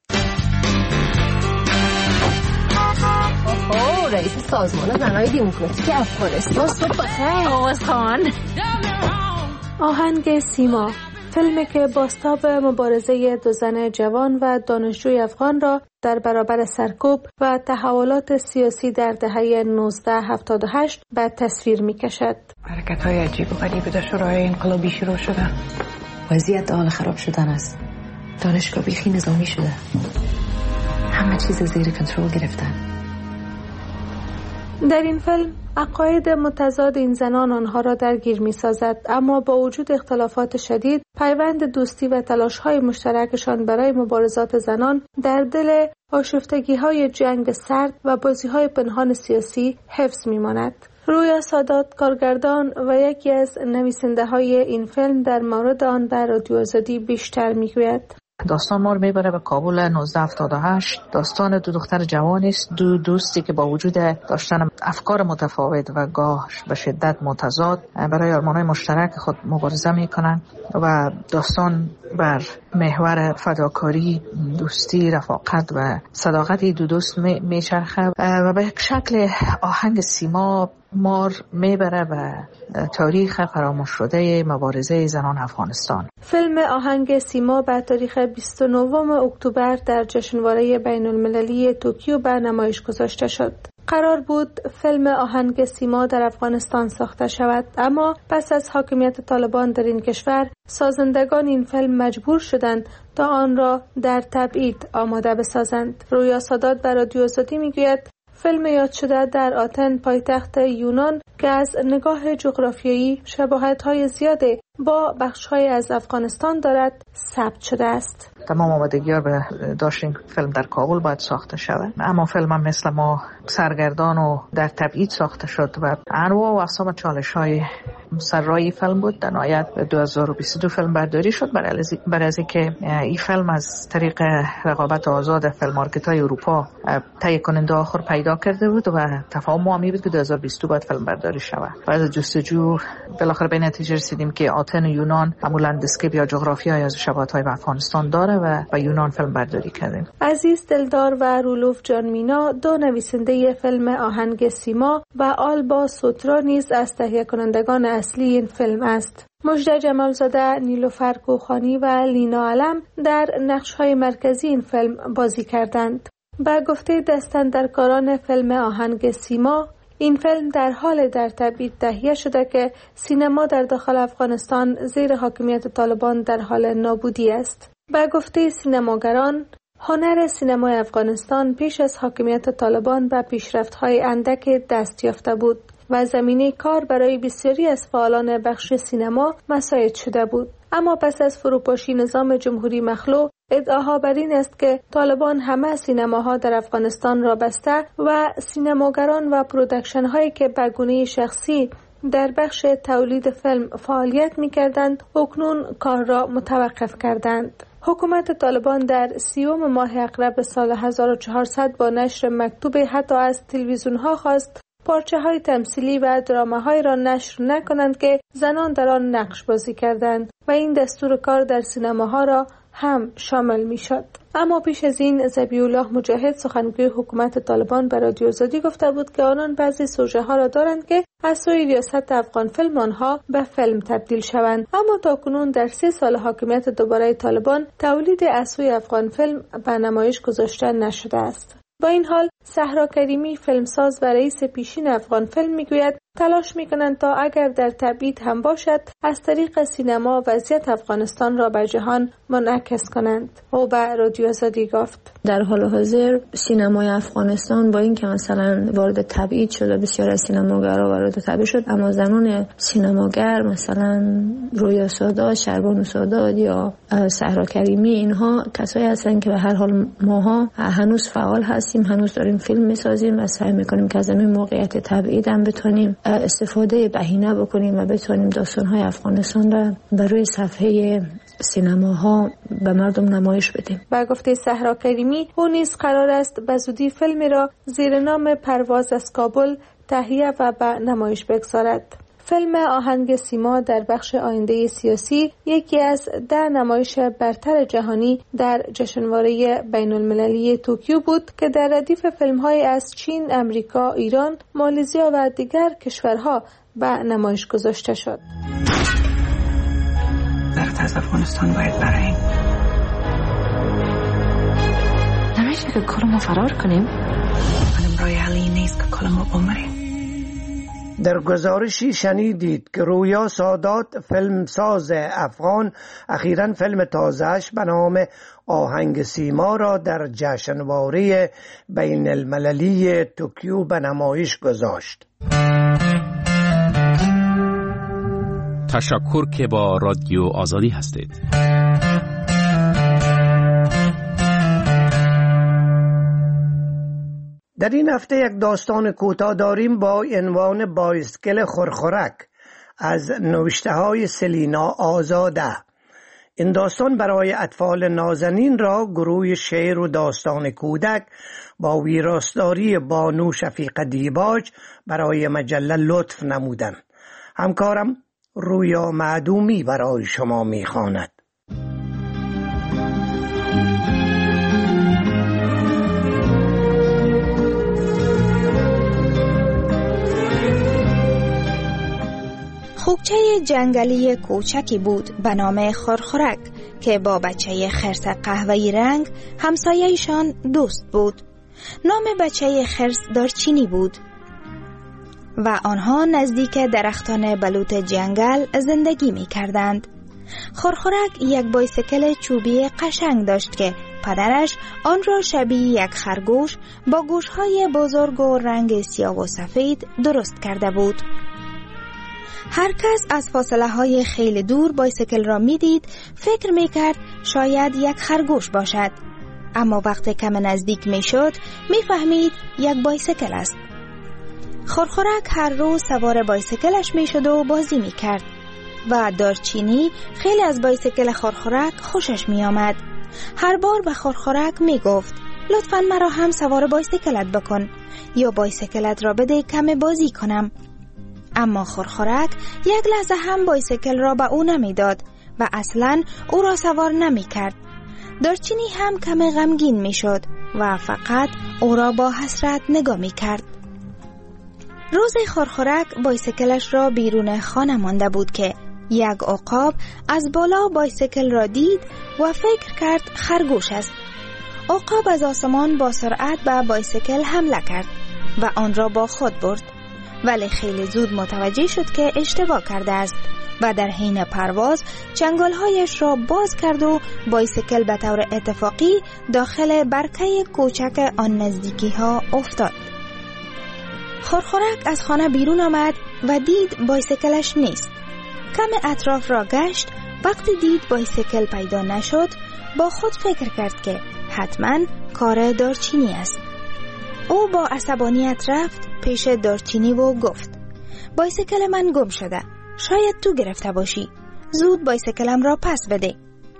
Speaker 21: اوه رئیس سازمان زنای دموکراتیک افغانستان، صبح بخیر. آواز خان.
Speaker 22: آهنگ سیما، فیلمی که بازتاب مبارزه دو زن جوان و دانشجوی افغان را در برابر سرکوب و تحولات سیاسی در دهه نوزده هفتاد و هشت به تصویر می کشد.
Speaker 23: حرکت‌های عجیب و غریبی در شورای انقلابی شروع شده.
Speaker 24: وضعیت حال خراب شدن است. دانشگاه بیخی نظامی شده. همه چیز زیر کنترل گرفتن.
Speaker 22: در این فیلم عقاید متضاد این زنان آنها را درگیر می سازد، اما با وجود اختلافات شدید پیوند دوستی و تلاش‌های مشترکشان برای مبارزات زنان در دل آشفتگی‌های جنگ سرد و بازی‌های پنهان سیاسی حفظ می‌ماند. رویا سادات، کارگردان و یکی از نویسنده‌های این فیلم، در مورد آن به رادیو آزادی بیشتر می‌گوید.
Speaker 15: داستان ما رو میبره به کابل نوزده هفتاد و هشت. داستان دو دختر جوانی است، دو دوستی که با وجود داشتن افکار متفاوت و گاه به شدت متضاد برای آرمان‌های مشترک خود مبارزه میکنن و داستان بر محور فداکاری، دوستی، رفاقت و صداقت دو دوست میچرخه و به شکل آهنگ سیما ما میبره به تاریخ فراموش شده مبارزه زنان افغانستان.
Speaker 22: فیلم آهنگ سیما به تاریخ بیست و نه اکتبر در جشنواره بین المللی توکیو به نمایش گذاشته شد. قرار بود فیلم آهنگ سیما در افغانستان ساخته شود، اما پس از حاکمیت طالبان در این کشور سازندگان این فیلم مجبور شدند تا آن را در تبعید آماده بسازند. رویا سادات بر رادیو آزادی میگوید فیلم یاد شده در آتن، پایتخت یونان، که از نگاه جغرافیایی شباهت‌های زیاده با بخش‌های از افغانستان دارد، ثبت شده است.
Speaker 15: تمام آمادگی‌ها به داشت این فیلم در کابل باید ساخته شود، اما فیلم هم مثل ما سرگردان و در تبعید ساخته شد و انواع و اقسام چالش‌های سرای فیلم بود. در نهایت دو هزار و بیست و دو فیلم برداری شد برای از اینکه این فیلم از طریق رقابت آزاد فیلم مارکت‌های اروپا تهیه کننده آخر پیدا کرده بود و تفاهم ما می بود که دو هزار و بیست و دو باید فیلم برداری شود. بعد از جستجو بالاخره به نتیجه رسیدیم که آتن و یونان معمولاً لندسکیپ یا جغرافیایی از شباهت‌های با افغانستان داره و با یونان فیلم برداری کردیم.
Speaker 22: عزیز دلدار و رولوف جان مینا، دو نویسنده فیلم آهنگ سیما، و آلبا سوترا نیز از تهیه کنندگان اصلی این فیلم است. مژده جمالزاده، نیلوفر کوخانی و لینا علم در نقش‌های مرکزی این فیلم بازی کردند. با گفته دستاندرکاران فیلم آهنگ سیما، این فیلم در حال در تبعید تهیه شده که سینما در داخل افغانستان زیر حاکمیت طالبان در حال نابودی است. با گفته سینماگران، هنر سینمای افغانستان پیش از حاکمیت طالبان به پیشرفت‌های اندک دست یافته بود و زمینه کار برای بسیاری از فعالان بخش سینما مساعد شده بود. اما پس از فروپاشی نظام جمهوری مخلوع، ادعاها بر این است که طالبان همه سینماها در افغانستان را بسته و سینماگران و پرودکشن هایی که به گونه شخصی در بخش تولید فیلم فعالیت می کردند اکنون کار را متوقف کردند. حکومت طالبان در سیوم ماه اقرب سال هزار و چهارصد با نشر مکتوب حتی از تلویزیون ها خواست پارچه های تمثیلی و درامه های را نشر نکنند که زنان در آن نقش بازی کردند و این دستور کار در سینماها را هم شامل می شد. اما پیش از این ذبیح الله مجاهد، سخنگوی حکومت طالبان، به رادیو آزادی گفته بود که آنان بعضی سوژه ها را دارند که از سوی ریاست افغان فیلم آنها به فیلم تبدیل شوند، اما تاکنون در سه سال حاکمیت دوباره طالبان تولید از سوی افغان فیلم به نمایش گذاشته نشده است. با این حال صحرا کریمی، فیلمساز و رئیس پیشین افغان فیلم، میگوید تلاش میکنند تا اگر در تبعید هم باشد از طریق سینما وضعیت افغانستان را به جهان منعکس کنند. او به رادیو آزادی گفت
Speaker 2: در حال حاضر سینمای افغانستان با اینکه مثلا وارد تبعید شده، بسیار از سینماگرها وارد تبعید شد، اما زنان سینماگر مثلا رویا سادات، شربانو سادات یا صحرا کریمی، اینها کسایی هستند که به هر حال ماها هنوز فعال هستیم، هنوز داریم فیلم میسازیم و سعی میکنیم که از این موقعیت تبعید هم بتونیم استفاده بهینه بکنیم و بتونیم داستان‌های افغانستان را بر روی صفحه سینماها به مردم نمایش بدیم.
Speaker 22: با گفته صحرا کریمی، او نیز قرار است به زودی فیلمی را زیر نام پرواز از کابل تهیه و به نمایش بگذارد. فیلم آهنگ سیما در بخش آینده سیاسی یکی از ده نمایش برتر جهانی در جشنواره بین المللی توکیو بود که در ردیف فیلم‌های از چین، امریکا، ایران، مالزیا و دیگر کشورها به نمایش گذاشته شد.
Speaker 23: وقت از افغانستان باید براییم.
Speaker 24: نمیشه که کلمو فرار کنیم؟
Speaker 23: منم رای حلی نیست که کلمو بمریم.
Speaker 13: در گزارشی شنیدید که رویا سادات، فیلمساز افغان، اخیراً فیلم تازه‌اش به نام آهنگ سیما را در جشنواره بین المللی توکیو به نمایش گذاشت.
Speaker 11: تشکر که با رادیو آزادی هستید.
Speaker 13: در این هفته یک داستان کوتاه داریم با عنوان بایسکل خرخرک از نوشته های سلینا آزاده. این داستان برای اطفال نازنین را گروه شعر و داستان کودک با ویراستاری بانو شفیق دیباج برای مجله لطف نمودند. همکارم رویا معدومی برای شما می‌خواند.
Speaker 3: خوکچه جنگلی کوچکی بود به نام خرخرک که با بچه خرس قهوه‌ای رنگ همسایه‌شان دوست بود. نام بچه خرس دارچینی بود و آنها نزدیک درختان بلوط جنگل زندگی می کردند. خرخرک یک بایسکل چوبی قشنگ داشت که پدرش آن را شبیه یک خرگوش با گوشهای بزرگ و رنگ سیاه و سفید درست کرده بود. هر کس از فاصله های خیلی دور بایسکل را می دید فکر می کرد شاید یک خرگوش باشد، اما وقتی کم نزدیک می شد می فهمید یک بایسکل است. خرخرک هر روز سوار بایسکلش می شد و بازی می کرد و دارچینی خیلی از بایسکل خرخرک خوشش می آمد. هر بار به خرخرک می گفت لطفاً مرا هم سوار بایسکلت بکن یا بایسکلت را بده کم بازی کنم. اما خرخرک یک لحظه هم بایسکل را به او نمیداد و اصلاً او را سوار نمی کرد. دارچینی هم کم غمگین می شد و فقط او را با حسرت نگاه می کرد. روز خرخرک بایسکلش را بیرون خانه مانده بود که یک عقاب از بالا بایسکل را دید و فکر کرد خرگوش است. عقاب از آسمان با سرعت به بایسکل حمله کرد و آن را با خود برد، ولی خیلی زود متوجه شد که اشتباه کرده است و در حین پرواز چنگالهایش را باز کرد و بایسکل به طور اتفاقی داخل برکه کوچک آن نزدیکی ها افتاد. خرخرک از خانه بیرون آمد و دید بایسکلش نیست. کم اطراف را گشت. وقتی دید بایسکل پیدا نشد با خود فکر کرد که حتما کار دارچینی است. او با عصبانیت رفت پیش دارچینی و گفت بایسکل من گم شده، شاید تو گرفته باشی، زود بایسکلم را پس بده.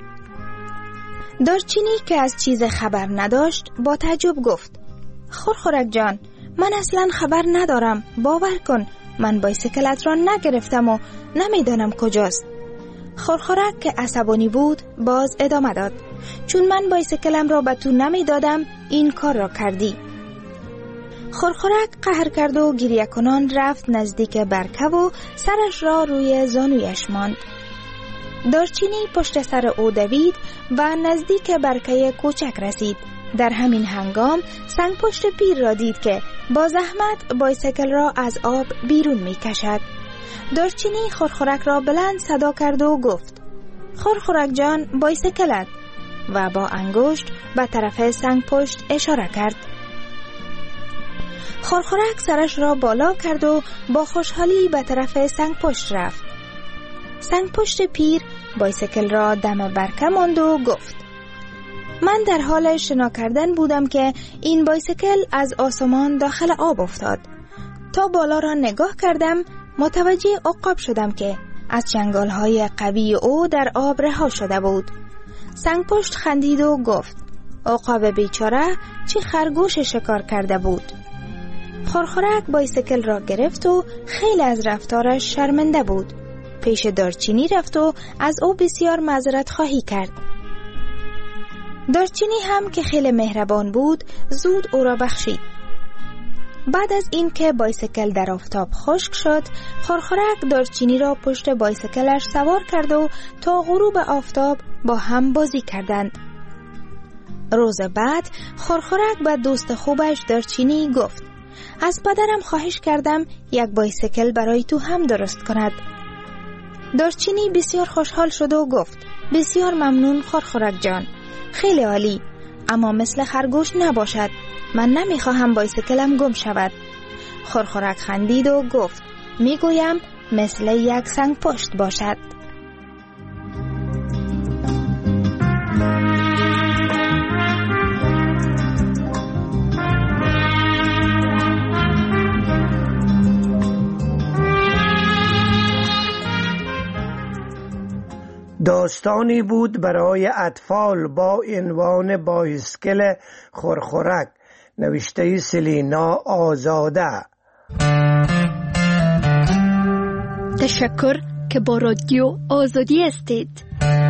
Speaker 3: دارچینی که از چیز خبر نداشت با تعجب گفت خرخرک جان، من اصلا خبر ندارم، باور کن من بایسکلت را نگرفتم و نمیدانم کجاست. خرخرک که عصبانی بود باز ادامه داد چون من بایسکلم را به تو نمیدادم این کار را کردی. خرخرک قهر کرد و گریه کنان رفت نزدیک برکه و سرش را روی زانویش ماند. دارچینی پشت سر او دوید و نزدیک برکه کوچک رسید. در همین هنگام سنگ پشت پیر را دید که با زحمت بایسکل را از آب بیرون می کشد. دارچینی خرخرک را بلند صدا کرد و گفت خرخرک جان، بایسکلت، و با انگشت به طرف سنگ پشت اشاره کرد. خرخرک سرش را بالا کرد و با خوشحالی به طرف سنگ پشت رفت. سنگ پشت پیر بایسکل را دم برکه ماند و گفت من در حال شنا کردن بودم که این بایسکل از آسمان داخل آب افتاد. تا بالا را نگاه کردم متوجه عقاب شدم که از چنگالهای قوی او در آب رها شده بود. سنگ پشت خندید و گفت عقاب بیچاره چی خرگوش شکار کرده بود. خرخرک بایسکل را گرفت و خیلی از رفتارش شرمنده بود. پیش دارچینی رفت و از او بسیار معذرت خواهی کرد. دارچینی هم که خیلی مهربان بود زود او را بخشید. بعد از این که بایسکل در آفتاب خشک شد، خرخرک دارچینی را پشت بایسکلش سوار کرد و تا غروب آفتاب با هم بازی کردند. روز بعد خرخرک به دوست خوبش دارچینی گفت از پدرم خواهش کردم یک بایسکل برای تو هم درست کند. دارچینی بسیار خوشحال شد و گفت بسیار ممنون خرخرک جان، خیلی عالی، اما مثل خرگوش نباشد، من نمیخواهم بایسکلم گم شود. خرخرک خندید و گفت میگویم مثل یک سنگ پشت باشد.
Speaker 13: داستانی بود برای اطفال با عنوان بایسکل خرخرک، نوشته سلینا آزاده.
Speaker 1: تشکر که با رادیو آزادی هستید.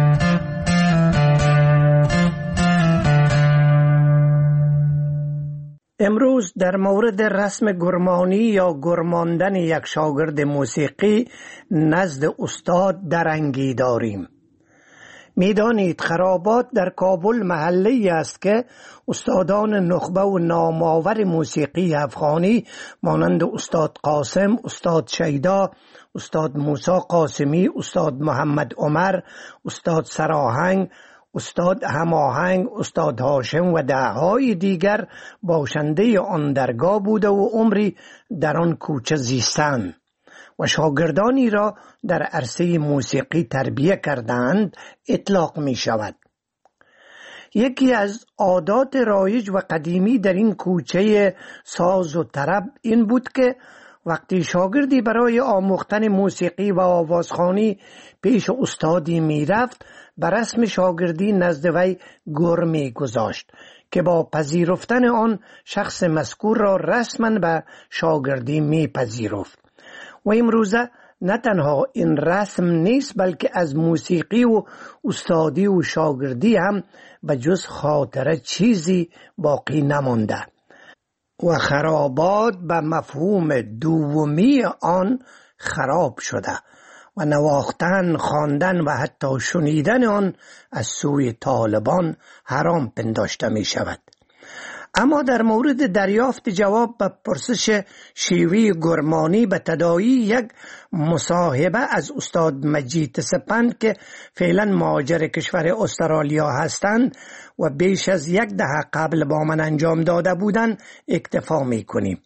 Speaker 13: امروز در مورد رسم گرمانی یا گرماندن یک شاگرد موسیقی نزد استاد درنگی داریم. میدانید خرابات در کابل محلی است که استادان نخبه و نامآور موسیقی افغانی مانند استاد قاسم، استاد شیدا، استاد موسی قاسمی، استاد محمد عمر، استاد سراهنگ، استاد هماهنگ، استاد هاشم و دههای دیگر باشنده آن درگاه بوده و عمری در آن کوچه زیستند و شاگردانی را در عرصه موسیقی تربیت کردند اطلاق می شود. یکی از عادات رایج و قدیمی در این کوچه ساز و طرب این بود که وقتی شاگردی برای آموختن موسیقی و آوازخوانی پیش استادی می رفت، بر رسم شاگردی نزد وی گر می گذاشت که با پذیرفتن آن شخص مذکور را رسما به شاگردی می پذیرفت. و امروزه نه تنها این رسم نیست بلکه از موسیقی و استادی و شاگردی هم به جز خاطره چیزی باقی نمانده و خرابات به مفهوم دومی آن خراب شده و نواختن، خواندن و حتی شنیدن آن از سوی طالبان حرام پنداشته می شود. اما در مورد دریافت جواب به پرسش شیوی گرمانی به تداعی یک مصاحبه از استاد مجید سپند که فعلا مهاجر کشور استرالیا هستند و بیش از یک دهه قبل با من انجام داده بودند اکتفا می کنیم.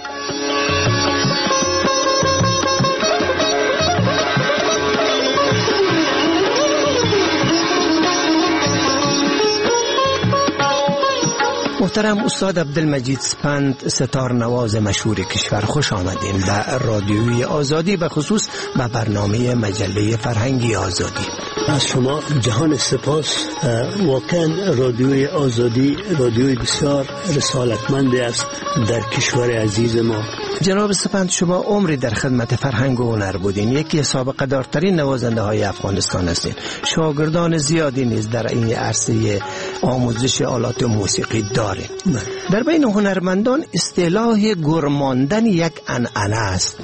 Speaker 13: محترم استاد عبدالمجید سپند، ستار نواز مشهور کشور، خوش آمدین به رادیوی آزادی، به خصوص به برنامه مجله فرهنگی آزادی.
Speaker 4: از شما جهان سپاس. واقعا رادیوی آزادی رادیوی بسیار رسالتمندی است در کشور عزیز ما.
Speaker 13: جناب سپند، شما عمری در خدمت فرهنگ و هنر بودین، یکی سابقه دارترین نوازنده های افغانستان هستین، شاگردان زیادی نیز در این عرصه آموزش آلات موسیقی دارین. در بین هنرمندان اصطلاح گرماندن یک عنعنه است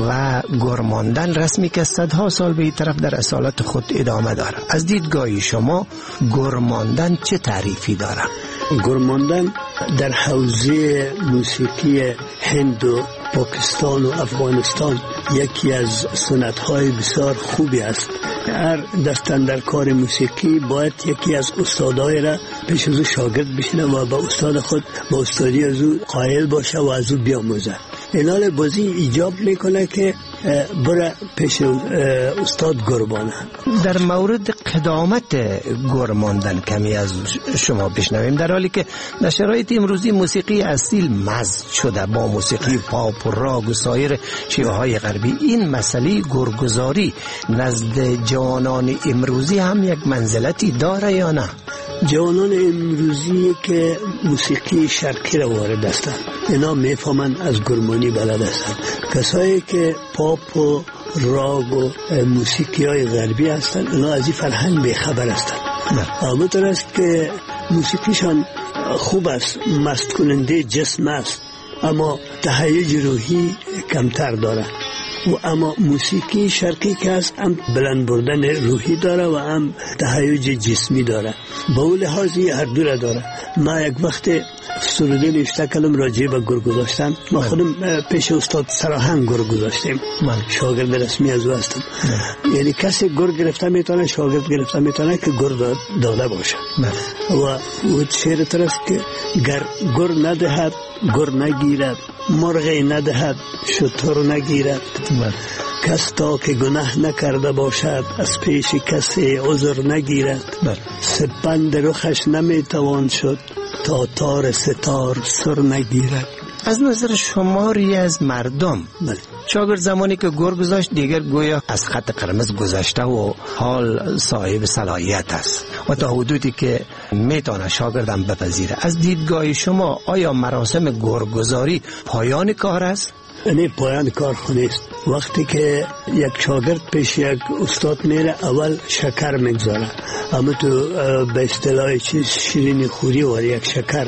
Speaker 13: و گرماندن رسمی که صدها سال به این طرف در اصالت خود ادامه داره. از دیدگاه شما گرماندن چه تعریفی داره؟
Speaker 4: گرماندن در حوزه موسیقی هند و پاکستان و افغانستان یکی از سنت‌های بسیار خوبی است. هر دستن در کار موسیقی باید یکی از استادای را پیش از او شاگرد بشینه و با استاد خود با استادی از او قائل باشه و از او بیاموزه. اینال بازی ایجاب میکنه که برای پیش استاد گربانه.
Speaker 13: در مورد قدامت گرماندن کمی از شما بشنویم، در حالی که در شرایط امروزی موسیقی اصیل مزج شده با موسیقی پاپ و راگ و سایر شیوه های غربی، این مسئله گرگزاری نزد جوانان امروزی هم یک منزلتی داره یا نه؟
Speaker 4: جوانان امروزی که موسیقی شرقی را وارد هستند اینا میفهمن از گرمانی بلد هستند. کسایی که پاپ و راگ و موسیقی های غربی هستند اینا از این فرهنگ بیخبر هستند. همونطور است که موسیقیشان خوب است، مست کننده جسم است، اما تهیج روحی کمتر داره. و اما موسیقی شرقی که است هم بلند بردن روحی داره و هم تهیج جسمی داره. با اون لحاظی هر دو را داره. ما یک وقت سروده نوشته کلم راجع به گرگ گذاشتن، ما خودم پیش استاد سراهنگ گرگ گذاشتیم، من شاگرد رسمی از او هستم. یعنی کسی گرگ گرفته میتونه، شاگرد گرفته میتونه که گرگ داده باشه. و او شعر ترست که گر گر ندهد گر نگیر نگیرد، مرغی ندهد شتر نگیرد. کس تا که گناه نکرده باشد از پیش کسی عذر نگیرد. سپند رخش نمیتوان شد تا تار ستار سر نگیرد.
Speaker 13: از نظر شماری از مردم شاگرد زمانی که گر گذاشت دیگر گویا از خط قرمز گذشته و حال صاحب صلاحیت است و تا حدودی که میتونه شاگردم بپذیره. از دیدگاه شما آیا مراسم گرگزاری پایان کار است؟
Speaker 4: نه، پایان کار نیست. وقتی که یک شاگرد پیش یک استاد میره اول شکر میگذاره، اما تو به اصطلاح چیز شیرینی خوری و یک شکر.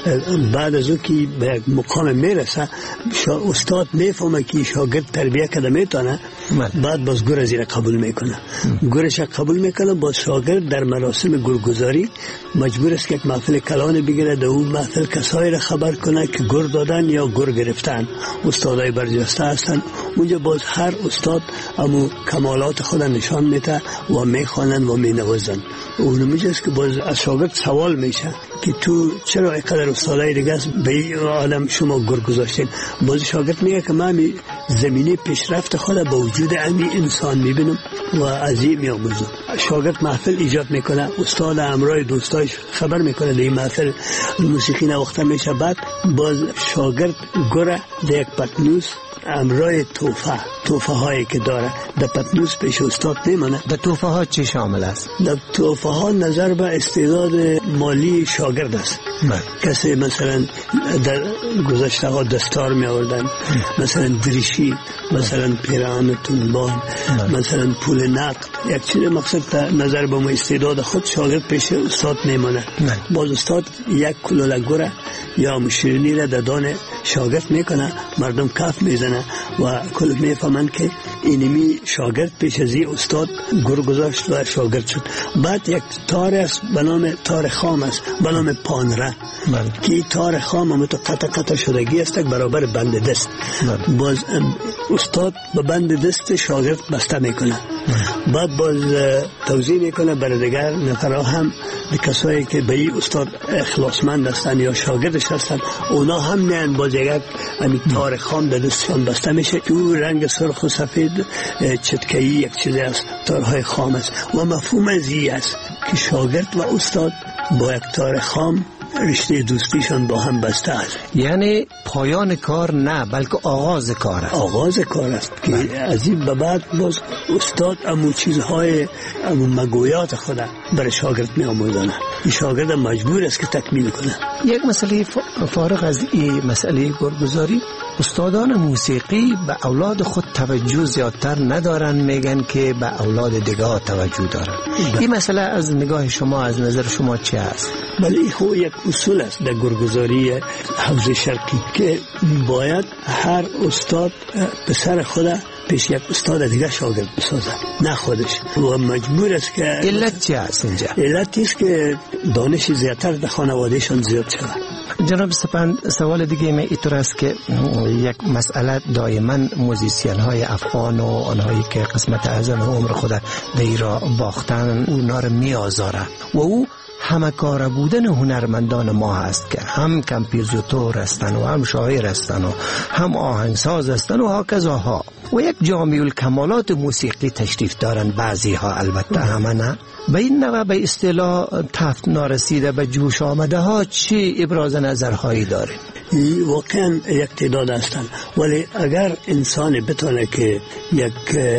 Speaker 4: بعد از او که به یک مقام میرسه استاد میفهمه که شاگرد تربیه کرده میتونه، بعد باز گر از این قبول میکنه. گرش قبول میکنه، باز شاگرد در مراسم گرگزاری مجبور است که یک محفل کلان بگیره، در اون محفل کسایی را خبر کنه که گر دادن یا گر گرفتن. استادای برجسته هستن، اونجا باز هر استاد امو کمالات خود نشان میده و میخوانن و مینوازن. اون میجاست که باز از شاگرد سوال میشه که تو چرا اینقدر استادای دیگه به این عالم شما گر گذاشتین؟ باز شاگرد میگه که من زمینه پیشرفت خود با وجود امی انسان میبینم و از این میاموزم. شاگرد محفل ایجاد میکنه، استاد همراه دوستایش خبر میکنه در این محفل موسیقی نواخته میشه. بعد باز شاگرد گره در یک پتنوس همراه توفه توفه هایی که داره در پتنوس پیش استاد میمانه.
Speaker 13: در توفه ها چی شامل است؟
Speaker 4: در توفه ها نظر به استعداد مالی شاگرد است. کسی مثلا در گذشته ها دستار می آوردن، مثلا دریشی، مثلا پیران تنبان، مثلا پول نقد. یک چیز مقصد نظر به استعداد خود شاگرد پیش استاد میمانه. باز استاد یک کلوله گره یا مشیرینی را در دان شاگرد میکنه، مردم کف میزنه و کل میفهمن که اینمی شاگرد پیش از این استاد گر گذاشت و شاگرد شد. بعد یک تار است به نام تار خام است، به نام پانره که تار خام هم تو قطع قطع شدگی است برابر بند دست. باز استاد به بند دست شاگرد بسته میکنه. بعد باز توضیح میکنه برای دیگر نفرها هم کسایی که به این استاد اخلاصمند هستن یا شاگردش هستن، اونا هم میان باز یک همین تار خام در دستشان بسته میشه که او رنگ سرخ و سفید چتکه‌ای یک چیزی است، تارهای خام است. و مفهوم از این است که شاگرد و استاد با یک تار خام رشته دوستیشان با هم بسته است.
Speaker 13: یعنی پایان کار نه بلکه آغاز کار است.
Speaker 4: آغاز کار است که از این به بعد باز استاد امو چیزهای امو مگویات خود برای شاگرد می آموزانه. این شاگرد مجبور است که تکمیل کنه.
Speaker 13: یک مسئله فارغ از این مسئله گرگزاری، استادان موسیقی به اولاد خود توجه زیادتر ندارن، میگن که به اولاد دیگه توجه دارن. این مسئله از نگاه شما، از نظر شما چی است؟
Speaker 4: بله، خو یک اصول است در گرگزاری حوزه شرقی که باید هر استاد پسر خود پیش یک استاد دیگه شاگرد بسازه، نه خودش. و مجبور است که
Speaker 13: علت چی است اینجا؟
Speaker 4: علت است که دانش زیادتر در خانوادهشان زیاد شود.
Speaker 13: جناب سپند، سوال دیگه می اینطور است که یک مسئله دائما موزیسین های افغان و آنهایی که قسمت اعظم عمر خود در ایران باختن اونا رو می آزاره و او همه کار بودن هنرمندان ما هست که هم کمپیزوتور هستن و هم شاعر هستن و هم آهنگساز هستن و هاکذا ها و یک جامع الکمالات موسیقی تشریف دارن. بعضی ها البته همه نه. به این نوع به اصطلاح تفت نارسیده به جوش آمده ها چی ابراز نظرهایی داریم؟
Speaker 4: واقعا یک تعداد هستند، ولی اگر انسان بتونه که یک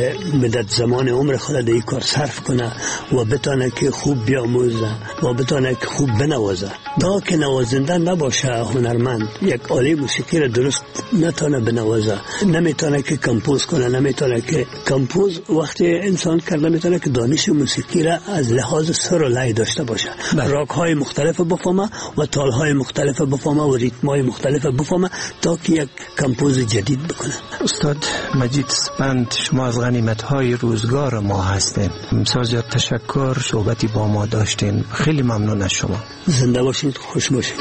Speaker 4: مدت زمان عمر خود در این کار صرف کنه و بتونه که خوب بیاموزه و بتونه که خوب بنوازه، تا که نوازنده نباشه هنرمند یک آله موسیقی را درست نتونه بنوازه، نمیتونه که کمپوز کنه، نمیتونه که کمپوز وقتی انسان کرده میتونه که دانش موسیقی را از لحاظ سر و لای داشته باشه، راگ های مختلف بفهمه و تال های مختلف بفهمه و ریتم های مختلف بفهمه تا که یک کمپوز جدید بکنه.
Speaker 13: استاد مجید سپند، شما از غنیمت های روزگار ما هستین. بسیار تشکر، صحبتی با ما داشتین. خیلی ممنون از شما.
Speaker 4: زنده باشید، خوش باشید.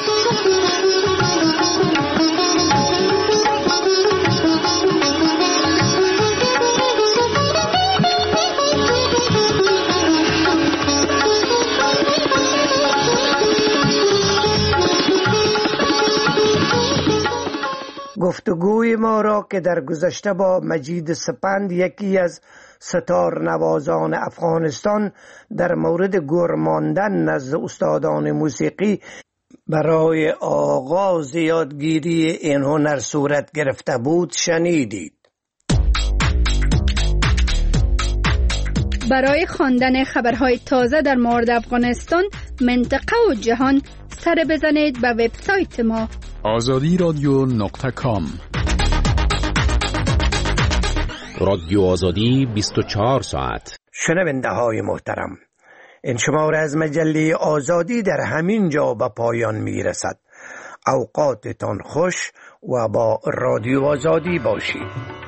Speaker 13: گفتگوی ما را که در گذشته با مجید سپند یکی از ستار نوازان افغانستان در مورد گرماندن نزد استادان موسیقی برای آغاز یادگیری این هنر صورت گرفته بود شنیدید.
Speaker 1: برای خواندن خبرهای تازه در مورد افغانستان، منطقه و جهان سر بزنید به وبسایت ما
Speaker 5: آزادی رادیو نقطه کام.
Speaker 11: رادیو آزادی بیست و چهار ساعت.
Speaker 13: شنونده های محترم، این شماره از مجله آزادی در همین جا به پایان می رسد. اوقاتتان خوش و با رادیو آزادی باشید.